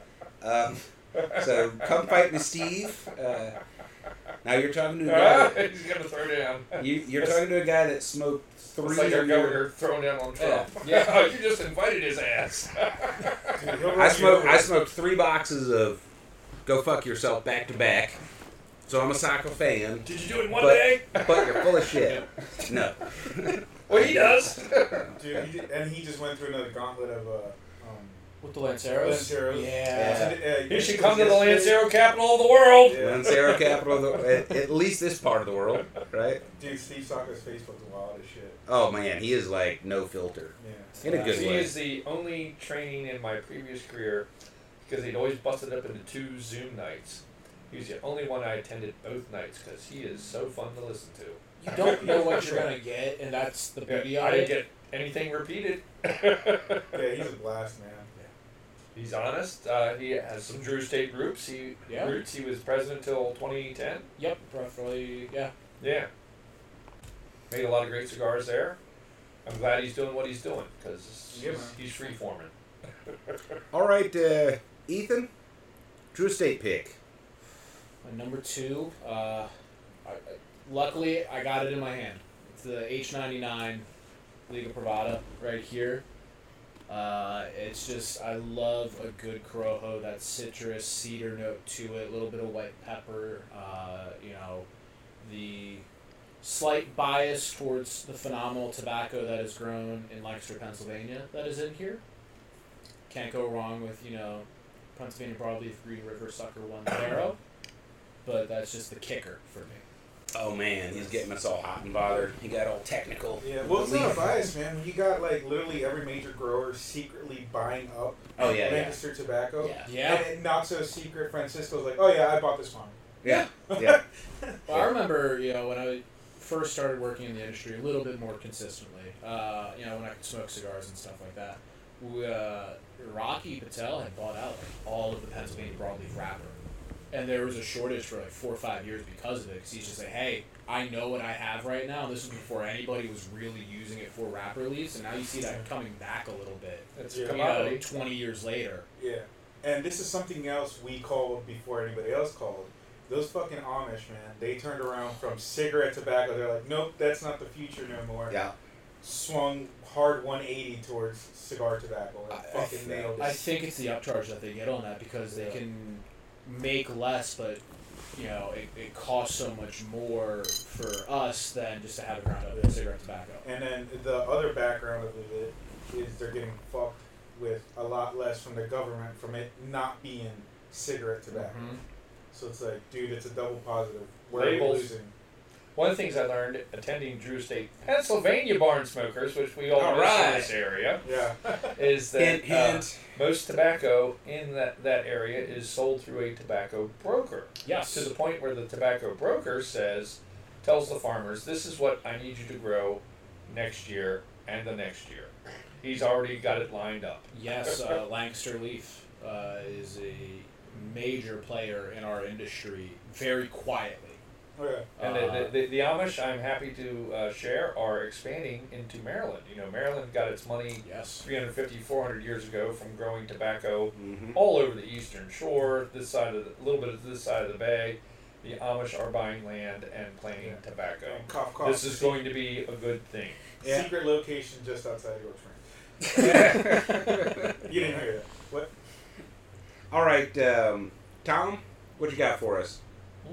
[SPEAKER 1] So come fight with Steve. Now you're talking to a guy that,
[SPEAKER 4] He's gonna throw down.
[SPEAKER 1] you're talking to a guy that smoked
[SPEAKER 4] It's
[SPEAKER 1] 3
[SPEAKER 4] like our
[SPEAKER 1] of your.
[SPEAKER 4] governor throwing down on Trump.
[SPEAKER 2] Yeah.
[SPEAKER 4] You just invited his ass.
[SPEAKER 3] Dude, he'll
[SPEAKER 1] I
[SPEAKER 3] run you over.
[SPEAKER 1] smoked 3 boxes of Go Fuck Yourself back to back. So I'm a Saka fan.
[SPEAKER 4] Did you do it in one
[SPEAKER 1] But-
[SPEAKER 4] day?
[SPEAKER 1] But you're full of shit. No.
[SPEAKER 4] Well, he does.
[SPEAKER 3] Dude, he just went through another gauntlet of
[SPEAKER 2] With the Lanceros?
[SPEAKER 3] Lanceros.
[SPEAKER 2] Yeah.
[SPEAKER 4] You should come to the Lancero capital of the world.
[SPEAKER 3] Yeah.
[SPEAKER 1] Lancero capital of at least this part of the world, right?
[SPEAKER 3] Dude, Steve Saka's Facebook's wild as shit.
[SPEAKER 1] Oh man, he is like no filter.
[SPEAKER 3] Yeah.
[SPEAKER 1] In a good
[SPEAKER 4] He
[SPEAKER 1] way.
[SPEAKER 4] is the only training in my previous career because he'd always busted up into 2 Zoom nights. He was the only one I attended both nights because he is so fun to listen to.
[SPEAKER 2] You don't know what you're going to get, and that's the beauty
[SPEAKER 4] I
[SPEAKER 2] of
[SPEAKER 4] didn't
[SPEAKER 2] it.
[SPEAKER 4] get anything repeated.
[SPEAKER 3] Yeah, he's a blast, man.
[SPEAKER 4] He's honest. He has some Drew State roots. He was president till 2010.
[SPEAKER 2] Yep, roughly, yeah.
[SPEAKER 4] Yeah. Made a lot of great cigars there. I'm glad he's doing what he's doing because
[SPEAKER 3] Yeah, man.
[SPEAKER 4] he's free-forming.
[SPEAKER 1] All right, Ethan, Drew Estate pick.
[SPEAKER 2] My number 2, luckily I got it in my hand. It's the H99 Liga Privada right here. It's just, I love a good Corojo, that citrus, cedar note to it, a little bit of white pepper, the slight bias towards the phenomenal tobacco that is grown in Lancaster, Pennsylvania that is in here. Can't go wrong with, Pennsylvania Broadleaf, Green River, Sucker 1-0, but that's just the kicker for me.
[SPEAKER 1] Oh man, he's getting us all hot and bothered. He got all technical.
[SPEAKER 3] Yeah, well, it's not a bias, man. When you got like literally every major grower secretly buying up Lancaster tobacco,
[SPEAKER 2] Yeah.
[SPEAKER 3] and not so secret, Francisco's like, oh yeah, I bought this farm.
[SPEAKER 1] Yeah.
[SPEAKER 2] Well, I remember, when I first started working in the industry a little bit more consistently, when I could smoke cigars and stuff like that, Rocky Patel had bought out all of the Pennsylvania broadleaf wrapper. And there was a shortage for 4 or 5 years because of it. Because he's just like, hey, I know what I have right now. This was before anybody was really using it for wrapper leaves. And now you see that coming back a little bit.
[SPEAKER 4] It's
[SPEAKER 3] Yeah.
[SPEAKER 4] a commodity.
[SPEAKER 2] 20 years later.
[SPEAKER 3] Yeah, and this is something else we called before anybody else called. Those fucking Amish, man, they turned around from cigarette tobacco. They're like, nope, that's not the future no more.
[SPEAKER 1] Yeah.
[SPEAKER 3] Swung hard 180 towards cigar tobacco and fucking nailed it.
[SPEAKER 2] I think it's the upcharge that they get on that because they can make less, but it costs so much more for us than just to have a ground up cigarette tobacco.
[SPEAKER 3] And then the other background of it is they're getting fucked with a lot less from the government from it not being cigarette tobacco.
[SPEAKER 2] Mhm.
[SPEAKER 3] So it's like, dude, it's a double positive. Where are we
[SPEAKER 4] Labels.
[SPEAKER 3] losing?
[SPEAKER 4] One of the things I learned attending Drew State, Pennsylvania barn smokers, which we all
[SPEAKER 1] All
[SPEAKER 4] miss
[SPEAKER 1] right.
[SPEAKER 4] in this area,
[SPEAKER 3] Yeah.
[SPEAKER 4] is that
[SPEAKER 1] Hint, hint.
[SPEAKER 4] most tobacco in that area is sold through a tobacco broker.
[SPEAKER 2] Yes.
[SPEAKER 4] To the point where the tobacco broker tells the farmers, this is what I need you to grow next year and the next year. He's already got it lined up.
[SPEAKER 2] Yes, Lancaster Leaf is a major player in our industry, very quietly.
[SPEAKER 3] Okay.
[SPEAKER 4] And the Amish, I'm happy to share, are expanding into Maryland. You know, Maryland got its money
[SPEAKER 2] Yes.
[SPEAKER 4] 350, 400 years ago from growing tobacco
[SPEAKER 1] Mhm.
[SPEAKER 4] all over the eastern shore, a little bit of this side of the bay. The Amish are buying land and planting tobacco.
[SPEAKER 3] And cough, cough.
[SPEAKER 4] This is going to be a good thing.
[SPEAKER 3] Yeah. Secret location just outside York Springs. You didn't hear that. What?
[SPEAKER 1] All right, Tom, what you got for us?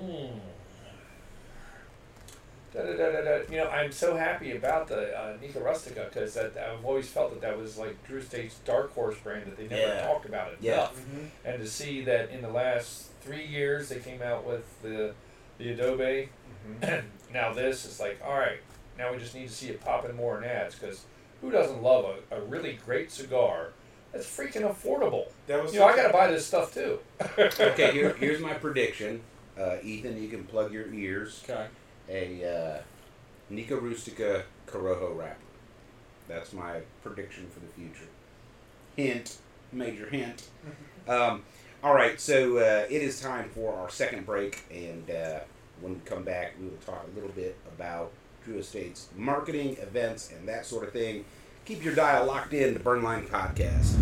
[SPEAKER 4] You know, I'm so happy about the Nika Rustica because I've always felt that was like Drew State's dark horse brand that they never
[SPEAKER 1] Yeah.
[SPEAKER 4] talked about enough.
[SPEAKER 1] Yeah.
[SPEAKER 4] And to see that in the last 3 years they came out with the Adobe, and now this is like, all right, now we just need to see it popping more in ads because who doesn't love a really great cigar that's freaking affordable?
[SPEAKER 3] That was
[SPEAKER 4] You know, I gotta buy this stuff too.
[SPEAKER 1] Okay, here's my prediction. Ethan, you can plug your ears.
[SPEAKER 2] Okay.
[SPEAKER 1] A Nika Rustica Corojo wrapper. That's my prediction for the future. Hint, major hint. All right, so it is time for our second break, and when we come back, we will talk a little bit about Drew Estate's marketing, events, and that sort of thing. Keep your dial locked in to Burnline Podcast.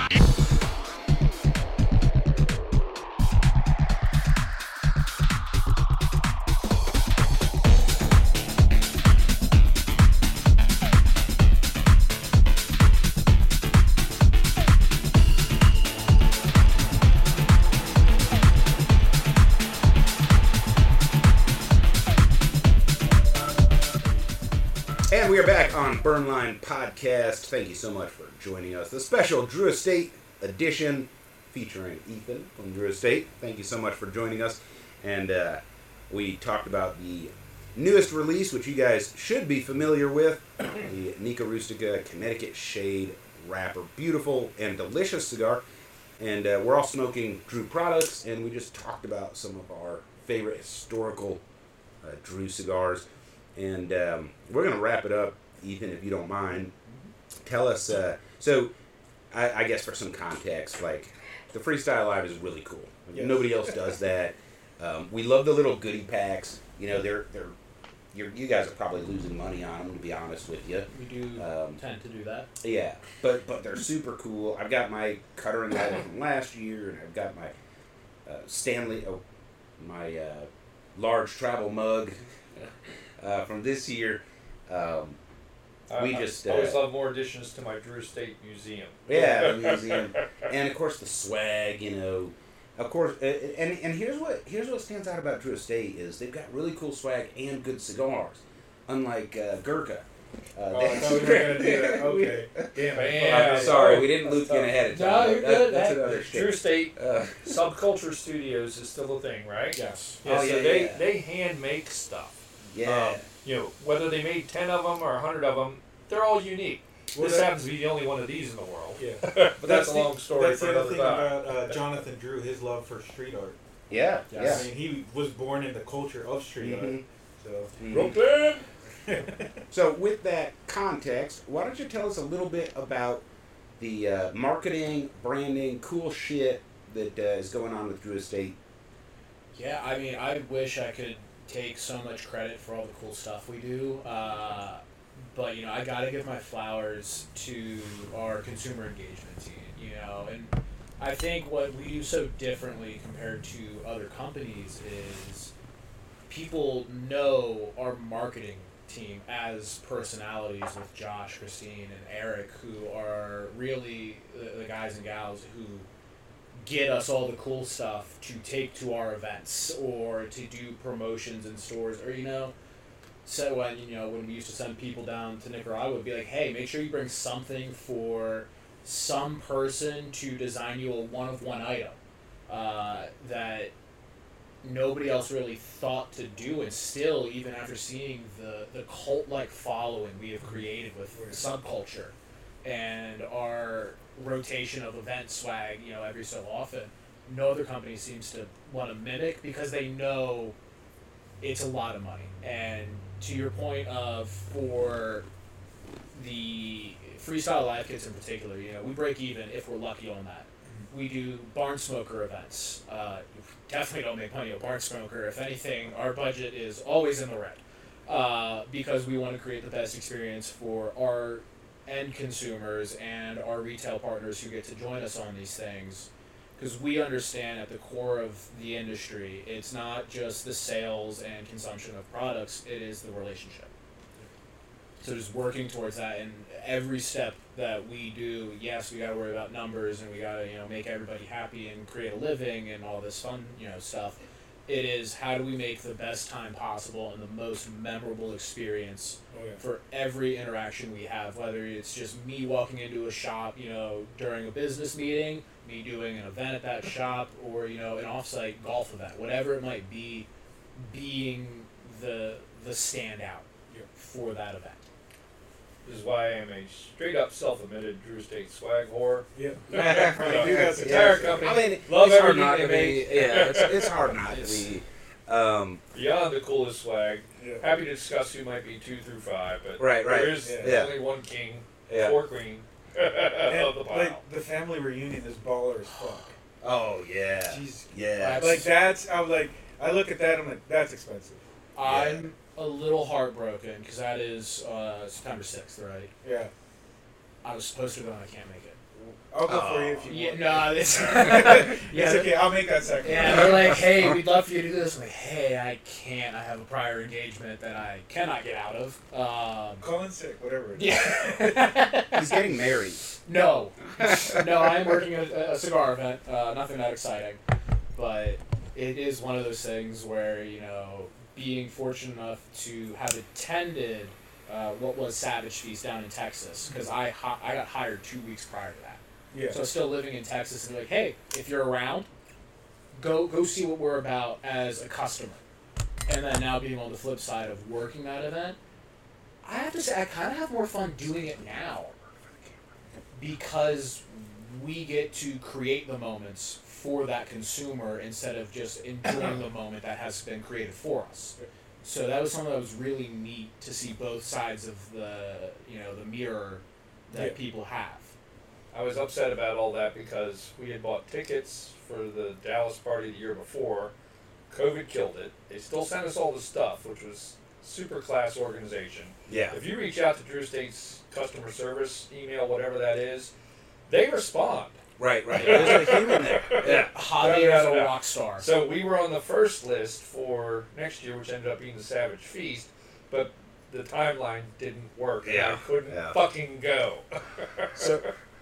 [SPEAKER 1] And we are back on Burnline Podcast. Thank you so much for joining us. The special Drew Estate edition featuring Ethan from Drew Estate. Thank you so much for joining us. And we talked about the newest release, which you guys should be familiar with, the Nika Rustica Connecticut Shade Wrapper. Beautiful and delicious cigar. And we're all smoking Drew products, and we just talked about some of our favorite historical Drew cigars. And we're going to wrap it up, Ethan, if you don't mind. Tell us, so I guess for some context, like, the Freestyle Live is really cool.
[SPEAKER 3] Yes.
[SPEAKER 1] Nobody else does that. We love the little goodie packs. You know, you guys are probably losing money on them, to be honest with you.
[SPEAKER 2] We do tend to do that.
[SPEAKER 1] Yeah, but they're super cool. I've got my Cutter and Leather from last year, and I've got my my large travel mug from this year. We
[SPEAKER 4] I
[SPEAKER 1] just
[SPEAKER 4] always love more additions to my Drew State Museum.
[SPEAKER 1] yeah, the museum, and of course the swag. You know, of course, and here's what stands out about Drew Estate is they've got really cool swag and good cigars, unlike Gurkha.
[SPEAKER 3] Oh, I thought we were going to do that. Okay. Damn it.
[SPEAKER 4] Yeah.
[SPEAKER 1] Sorry, we didn't loop in ahead of time.
[SPEAKER 2] No, you're good.
[SPEAKER 1] That's
[SPEAKER 2] Hey,
[SPEAKER 1] another
[SPEAKER 4] Drew
[SPEAKER 1] shit.
[SPEAKER 4] State Subculture Studios is still a thing, right?
[SPEAKER 2] Yes.
[SPEAKER 4] Yeah,
[SPEAKER 1] Oh,
[SPEAKER 4] so
[SPEAKER 1] yeah.
[SPEAKER 4] they hand make stuff.
[SPEAKER 1] Yeah.
[SPEAKER 4] You know, whether they made 10 of them or 100 of them, they're all unique.
[SPEAKER 3] Well,
[SPEAKER 4] this
[SPEAKER 3] that-
[SPEAKER 4] happens to be the only one of these in the world.
[SPEAKER 3] Yeah.
[SPEAKER 4] But that's a
[SPEAKER 3] the-
[SPEAKER 4] long story
[SPEAKER 3] That's
[SPEAKER 4] for
[SPEAKER 3] the other
[SPEAKER 4] another
[SPEAKER 3] thing
[SPEAKER 4] time.
[SPEAKER 3] about Jonathan Drew, his love for street art.
[SPEAKER 1] Yeah.
[SPEAKER 2] Yes.
[SPEAKER 3] I mean, he was born in the culture of street art.
[SPEAKER 1] Mhm.
[SPEAKER 3] So,
[SPEAKER 1] Mhm.
[SPEAKER 4] Brooklyn!
[SPEAKER 1] So, with that context, why don't you tell us a little bit about the marketing, branding, cool shit that is going on with Drew Estate?
[SPEAKER 2] Yeah, I mean, I wish I could take so much credit for all the cool stuff we do, but, you know, I gotta give my flowers to our consumer engagement team, you know, and I think what we do so differently compared to other companies is people know our marketing team as personalities with Josh, Christine, and Eric, who are really the guys and gals who get us all the cool stuff to take to our events or to do promotions in stores, or, you know, so when we used to send people down to Nicaragua, it'd be like, hey, make sure you bring something for some person to design you a one-of-one item that nobody else really thought to do, and still, even after seeing the cult-like following we have created with subculture and our rotation of event swag, every so often, no other company seems to want to mimic because they know it's a lot of money. And to your point of, for the freestyle live kits in particular, we break even if we're lucky on that. We do barn smoker events. Definitely don't make money at barn smoker. If anything, our budget is always in the red because we want to create the best experience for our end consumers and our retail partners who get to join us on these things. Because we understand at the core of the industry, it's not just the sales and consumption of products, it is the relationship. So just working towards that, and every step that we do, yes, we got to worry about numbers, and we got to make everybody happy and create a living and all this fun stuff. It is, how do we make the best time possible and the most memorable experience for every interaction we have, whether it's just me walking into a shop during a business meeting, me doing an event at that shop, or an offsite golf event, whatever it might be, being the standout for that event.
[SPEAKER 4] This is why I am a straight up self-admitted Drew Estate swag whore.
[SPEAKER 3] Yeah.
[SPEAKER 4] Entire company.
[SPEAKER 1] I mean,
[SPEAKER 4] love
[SPEAKER 1] it's hard
[SPEAKER 4] everything
[SPEAKER 1] not
[SPEAKER 4] they
[SPEAKER 1] to
[SPEAKER 4] make.
[SPEAKER 1] be. Yeah, it's hard not to be.
[SPEAKER 4] Beyond the coolest swag.
[SPEAKER 3] Yeah.
[SPEAKER 4] Happy to discuss who might be 2 through 5, but
[SPEAKER 1] Right.
[SPEAKER 4] there is
[SPEAKER 1] Yeah.
[SPEAKER 4] only one king,
[SPEAKER 1] Yeah.
[SPEAKER 4] 4 queen
[SPEAKER 3] And,
[SPEAKER 4] of the pile.
[SPEAKER 3] like, the family reunion is baller as fuck.
[SPEAKER 1] Oh yeah.
[SPEAKER 3] Jeez.
[SPEAKER 1] Yeah.
[SPEAKER 3] Like, I look at that, I'm like, that's expensive.
[SPEAKER 2] I'm a little heartbroken because that is September 6th, right?
[SPEAKER 3] Yeah.
[SPEAKER 2] I was supposed to go and I can't make it.
[SPEAKER 3] I'll go for you if you
[SPEAKER 2] Yeah,
[SPEAKER 3] want.
[SPEAKER 2] no, it's
[SPEAKER 3] It's okay, I'll make that second.
[SPEAKER 2] Yeah, they're like, hey, we'd love for you to do this. I'm like, hey, I can't. I have a prior engagement that I cannot get out of.
[SPEAKER 3] Call in sick, whatever it is.
[SPEAKER 2] Yeah.
[SPEAKER 1] He's getting married.
[SPEAKER 2] No, I am working at a cigar event. Nothing that exciting, but it is one of those things where being fortunate enough to have attended what was Savage Feast down in Texas, because I got hired 2 weeks prior to that.
[SPEAKER 3] Yeah.
[SPEAKER 2] So I was still living in Texas, and they're like, hey, if you're around, go see what we're about as a customer. And then now being on the flip side of working that event, I have to say I kind of have more fun doing it now because we get to create the moments for that consumer instead of just enjoying the moment that has been created for us. So that was something that was really neat to see both sides of the mirror that people have.
[SPEAKER 4] I was upset about all that because we had bought tickets for the Dallas party the year before. COVID killed it. They still sent us all the stuff, which was super class organization.
[SPEAKER 1] Yeah.
[SPEAKER 4] If you reach out to Drew Estate's customer service email, whatever that is, they respond.
[SPEAKER 1] Right. There's a human there. Yeah.
[SPEAKER 2] Javier is a rock star.
[SPEAKER 4] So we were on the first list for next year, which ended up being the Savage Feast, but the timeline didn't work.
[SPEAKER 1] Yeah.
[SPEAKER 4] I couldn't fucking go.
[SPEAKER 1] So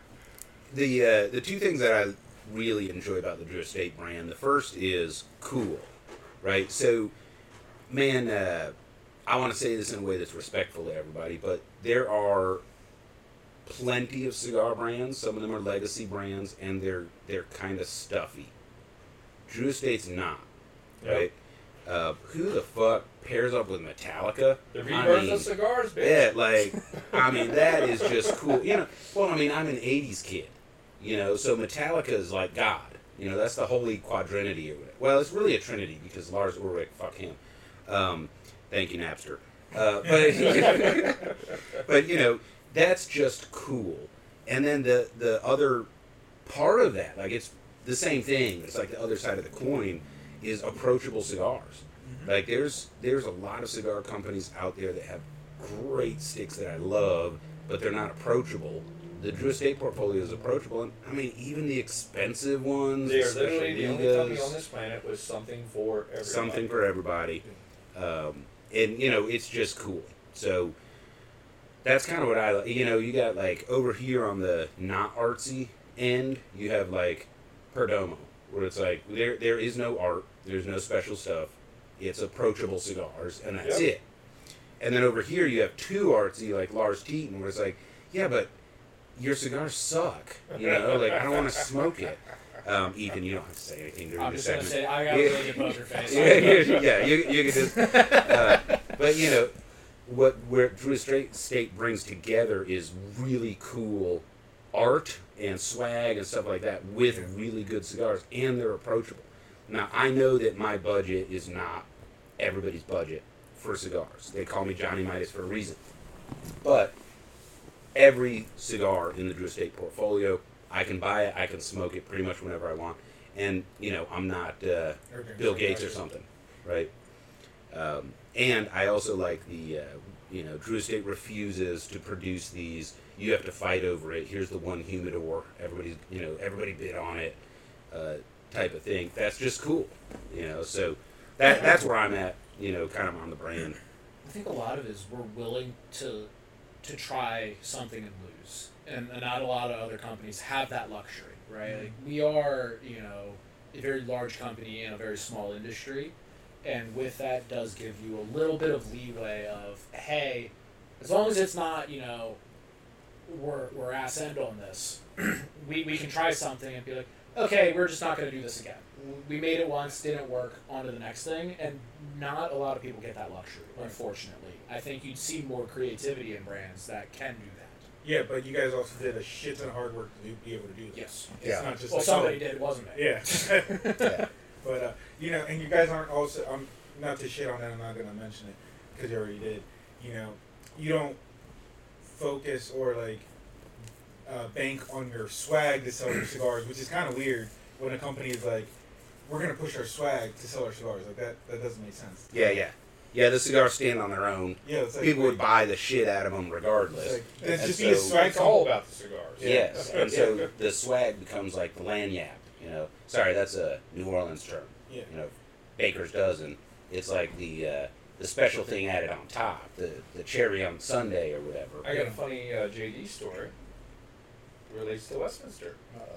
[SPEAKER 1] the two things that I really enjoy about the Drew Estate brand, the first is cool, right? So, man, I want to say this in a way that's respectful to everybody, but there are plenty of cigar brands. Some of them are legacy brands, and they're kind of stuffy. Drew Estate's not, right? Who the fuck pairs up with Metallica?
[SPEAKER 4] The rebirth of cigars, bitch.
[SPEAKER 1] Yeah, that is just cool. I'm an 80s kid, so Metallica is like God. That's the holy quadrinity. Well, it's really a trinity because Lars Ulrich, fuck him. Thank you, Napster. But that's just cool. And then the other part of that, it's the same thing. It's like the other side of the coin is approachable cigars. Like there's a lot of cigar companies out there that have great sticks that I love, but they're not approachable. The Drew Estate portfolio is approachable, and even the expensive ones.
[SPEAKER 4] They are literally the only company
[SPEAKER 1] Ligas,
[SPEAKER 4] on this planet with something for everybody.
[SPEAKER 1] something for everybody. It's just cool. So that's kind of what I like. You got over here on the not artsy end, you have Perdomo, where it's there is no art, there's no special stuff. It's approachable cigars, and that's it. And then over here you have too artsy, like Lars Teton, where it's yeah, but your cigars suck. I don't want to smoke it. Ethan, you don't have to say anything during
[SPEAKER 2] I'm
[SPEAKER 1] this
[SPEAKER 2] just gonna
[SPEAKER 1] segment.
[SPEAKER 2] say I got a really good poker face.
[SPEAKER 1] You can just. But you know, where Drew Estate brings together is really cool art and swag and stuff like that with really good cigars, and they're approachable. Now I know that my budget is not everybody's budget for cigars. They call me Johnny Midas for a reason. But every cigar in the Drew Estate portfolio, I can buy it, I can smoke it pretty much whenever I want. And, you know, I'm not Bill Gates or something, right? And I also like the, you know, Drew Estate refuses to produce these, you have to fight over it, here's the one humidor, everybody bid on it, type of thing. That's just cool, you know, so that's where I'm at, you know, kind of on the brand.
[SPEAKER 2] I think a lot of it is we're willing to try something and lose, and not a lot of other companies have that luxury, right? Like, we are, you know, a very large company in a very small industry, and with that does give you a little bit of leeway of, hey, as long as it's not, you know, we're ass end on this, we can try something and be like, okay, we're just not going to do this again. We made it once, didn't work, on to the next thing, and not a lot of people get that luxury, unfortunately. I think you'd see more creativity in brands that can do that.
[SPEAKER 3] Yeah, but you guys also did a shit ton of hard work to be able to do that.
[SPEAKER 2] Yes.
[SPEAKER 3] It's not just
[SPEAKER 2] Well,
[SPEAKER 3] like,
[SPEAKER 2] somebody did, wasn't it?
[SPEAKER 3] Yeah.
[SPEAKER 1] Yeah.
[SPEAKER 3] But, you know, and you guys aren't also, not to shit on that, I'm not going to mention it, because you already did. You know, you don't focus or, like, bank on your swag to sell your cigars, which is kind of weird when a company is like, we're going to push our swag to sell our cigars. Like, that doesn't make sense.
[SPEAKER 1] Yeah, the cigars stand on their own.
[SPEAKER 3] Yeah, it's like,
[SPEAKER 1] People would buy the shit out of them regardless.
[SPEAKER 3] It's like, then
[SPEAKER 1] And
[SPEAKER 3] just be a
[SPEAKER 1] so-
[SPEAKER 3] swag
[SPEAKER 4] It's all about the cigars.
[SPEAKER 1] Yes, and so the swag becomes like the lanyard, you know. Sorry, that's a New Orleans term.
[SPEAKER 3] Yeah.
[SPEAKER 1] You know, Baker's dozen. It's like the special thing added on top, the cherry on Sunday or whatever.
[SPEAKER 4] I got a funny JD story. Relates to Westminster.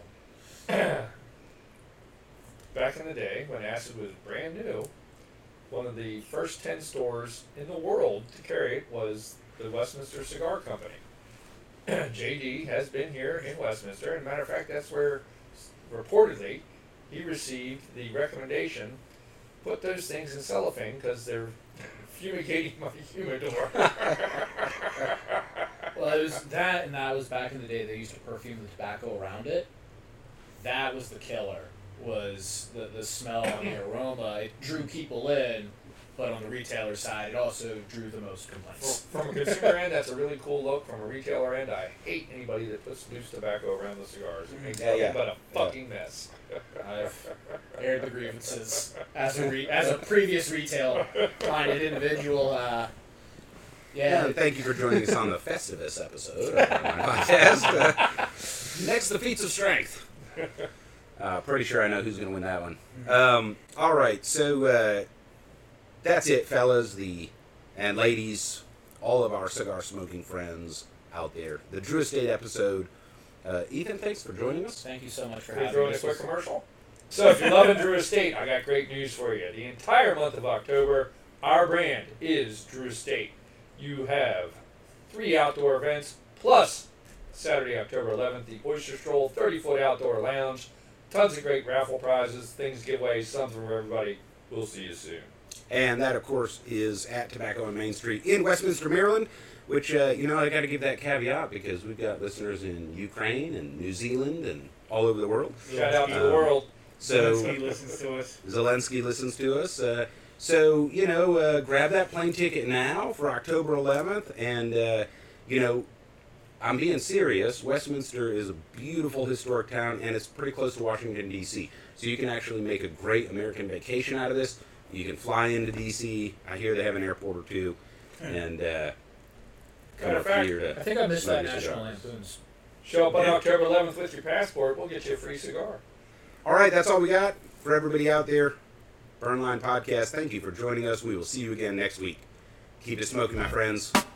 [SPEAKER 4] Back in the day, when acid was brand new, one of the first 10 stores in the world to carry it was the Westminster Cigar Company. JD has been here in Westminster, and matter of fact, that's where, reportedly, he received the recommendation, put those things in cellophane because they're fumigating my humidor.
[SPEAKER 2] Well, it was that, and that was back in the day they used to perfume the tobacco around it. That was the killer, was the smell and the aroma. It drew people in, but on the retailer side, it also drew the most complaints.
[SPEAKER 4] From a consumer end, that's a really cool look. From a retailer end, I hate anybody that puts loose tobacco around the cigars. It makes nothing but a fucking mess.
[SPEAKER 2] I've aired the grievances as a previous retail minded individual.
[SPEAKER 1] Yeah, and thank you for joining us on the Festivus episode of my podcast. Next, the Feats of Strength. Pretty sure I know who's going to win that one. All right, so that's it, fellas, and ladies, all of our cigar smoking friends out there. The Drew Estate episode. Ethan, thanks for joining us.
[SPEAKER 2] Thank you so much for
[SPEAKER 4] Can we
[SPEAKER 2] having
[SPEAKER 4] throw
[SPEAKER 2] me.
[SPEAKER 4] in a quick commercial? So if you're loving Drew Estate, I got great news for you. The entire month of October, our brand is Drew Estate. You have 3 outdoor events, plus Saturday, October 11th, the Oyster Stroll 30-foot outdoor lounge. Tons of great raffle prizes, things, giveaways, something for everybody. We'll see you soon.
[SPEAKER 1] And that, of course, is at Tobacco on Main Street in Westminster, Maryland, which, you know, I got to give that caveat because we've got listeners in Ukraine and New Zealand and all over the world.
[SPEAKER 4] Shout out to the world.
[SPEAKER 1] So
[SPEAKER 3] Zelensky listens to us.
[SPEAKER 1] Zelensky listens to us. So, you know, grab that plane ticket now for October 11th. And, you know, I'm being serious. Westminster is a beautiful historic town, and it's pretty close to Washington, D.C. So you can actually make a great American vacation out of this. You can fly into D.C. I hear they have an airport or two. And come
[SPEAKER 4] Matter
[SPEAKER 1] up
[SPEAKER 4] of fact,
[SPEAKER 1] here to
[SPEAKER 2] I think I missed that
[SPEAKER 1] Nice
[SPEAKER 2] National
[SPEAKER 1] cigars.
[SPEAKER 2] Lampoon's.
[SPEAKER 4] Show up on
[SPEAKER 1] Yeah.
[SPEAKER 4] October 11th with your passport. We'll get you a free cigar.
[SPEAKER 1] All right, that's all we got for everybody out there. Burnline Podcast, thank you for joining us. We will see you again next week. Keep it smoking, my friends.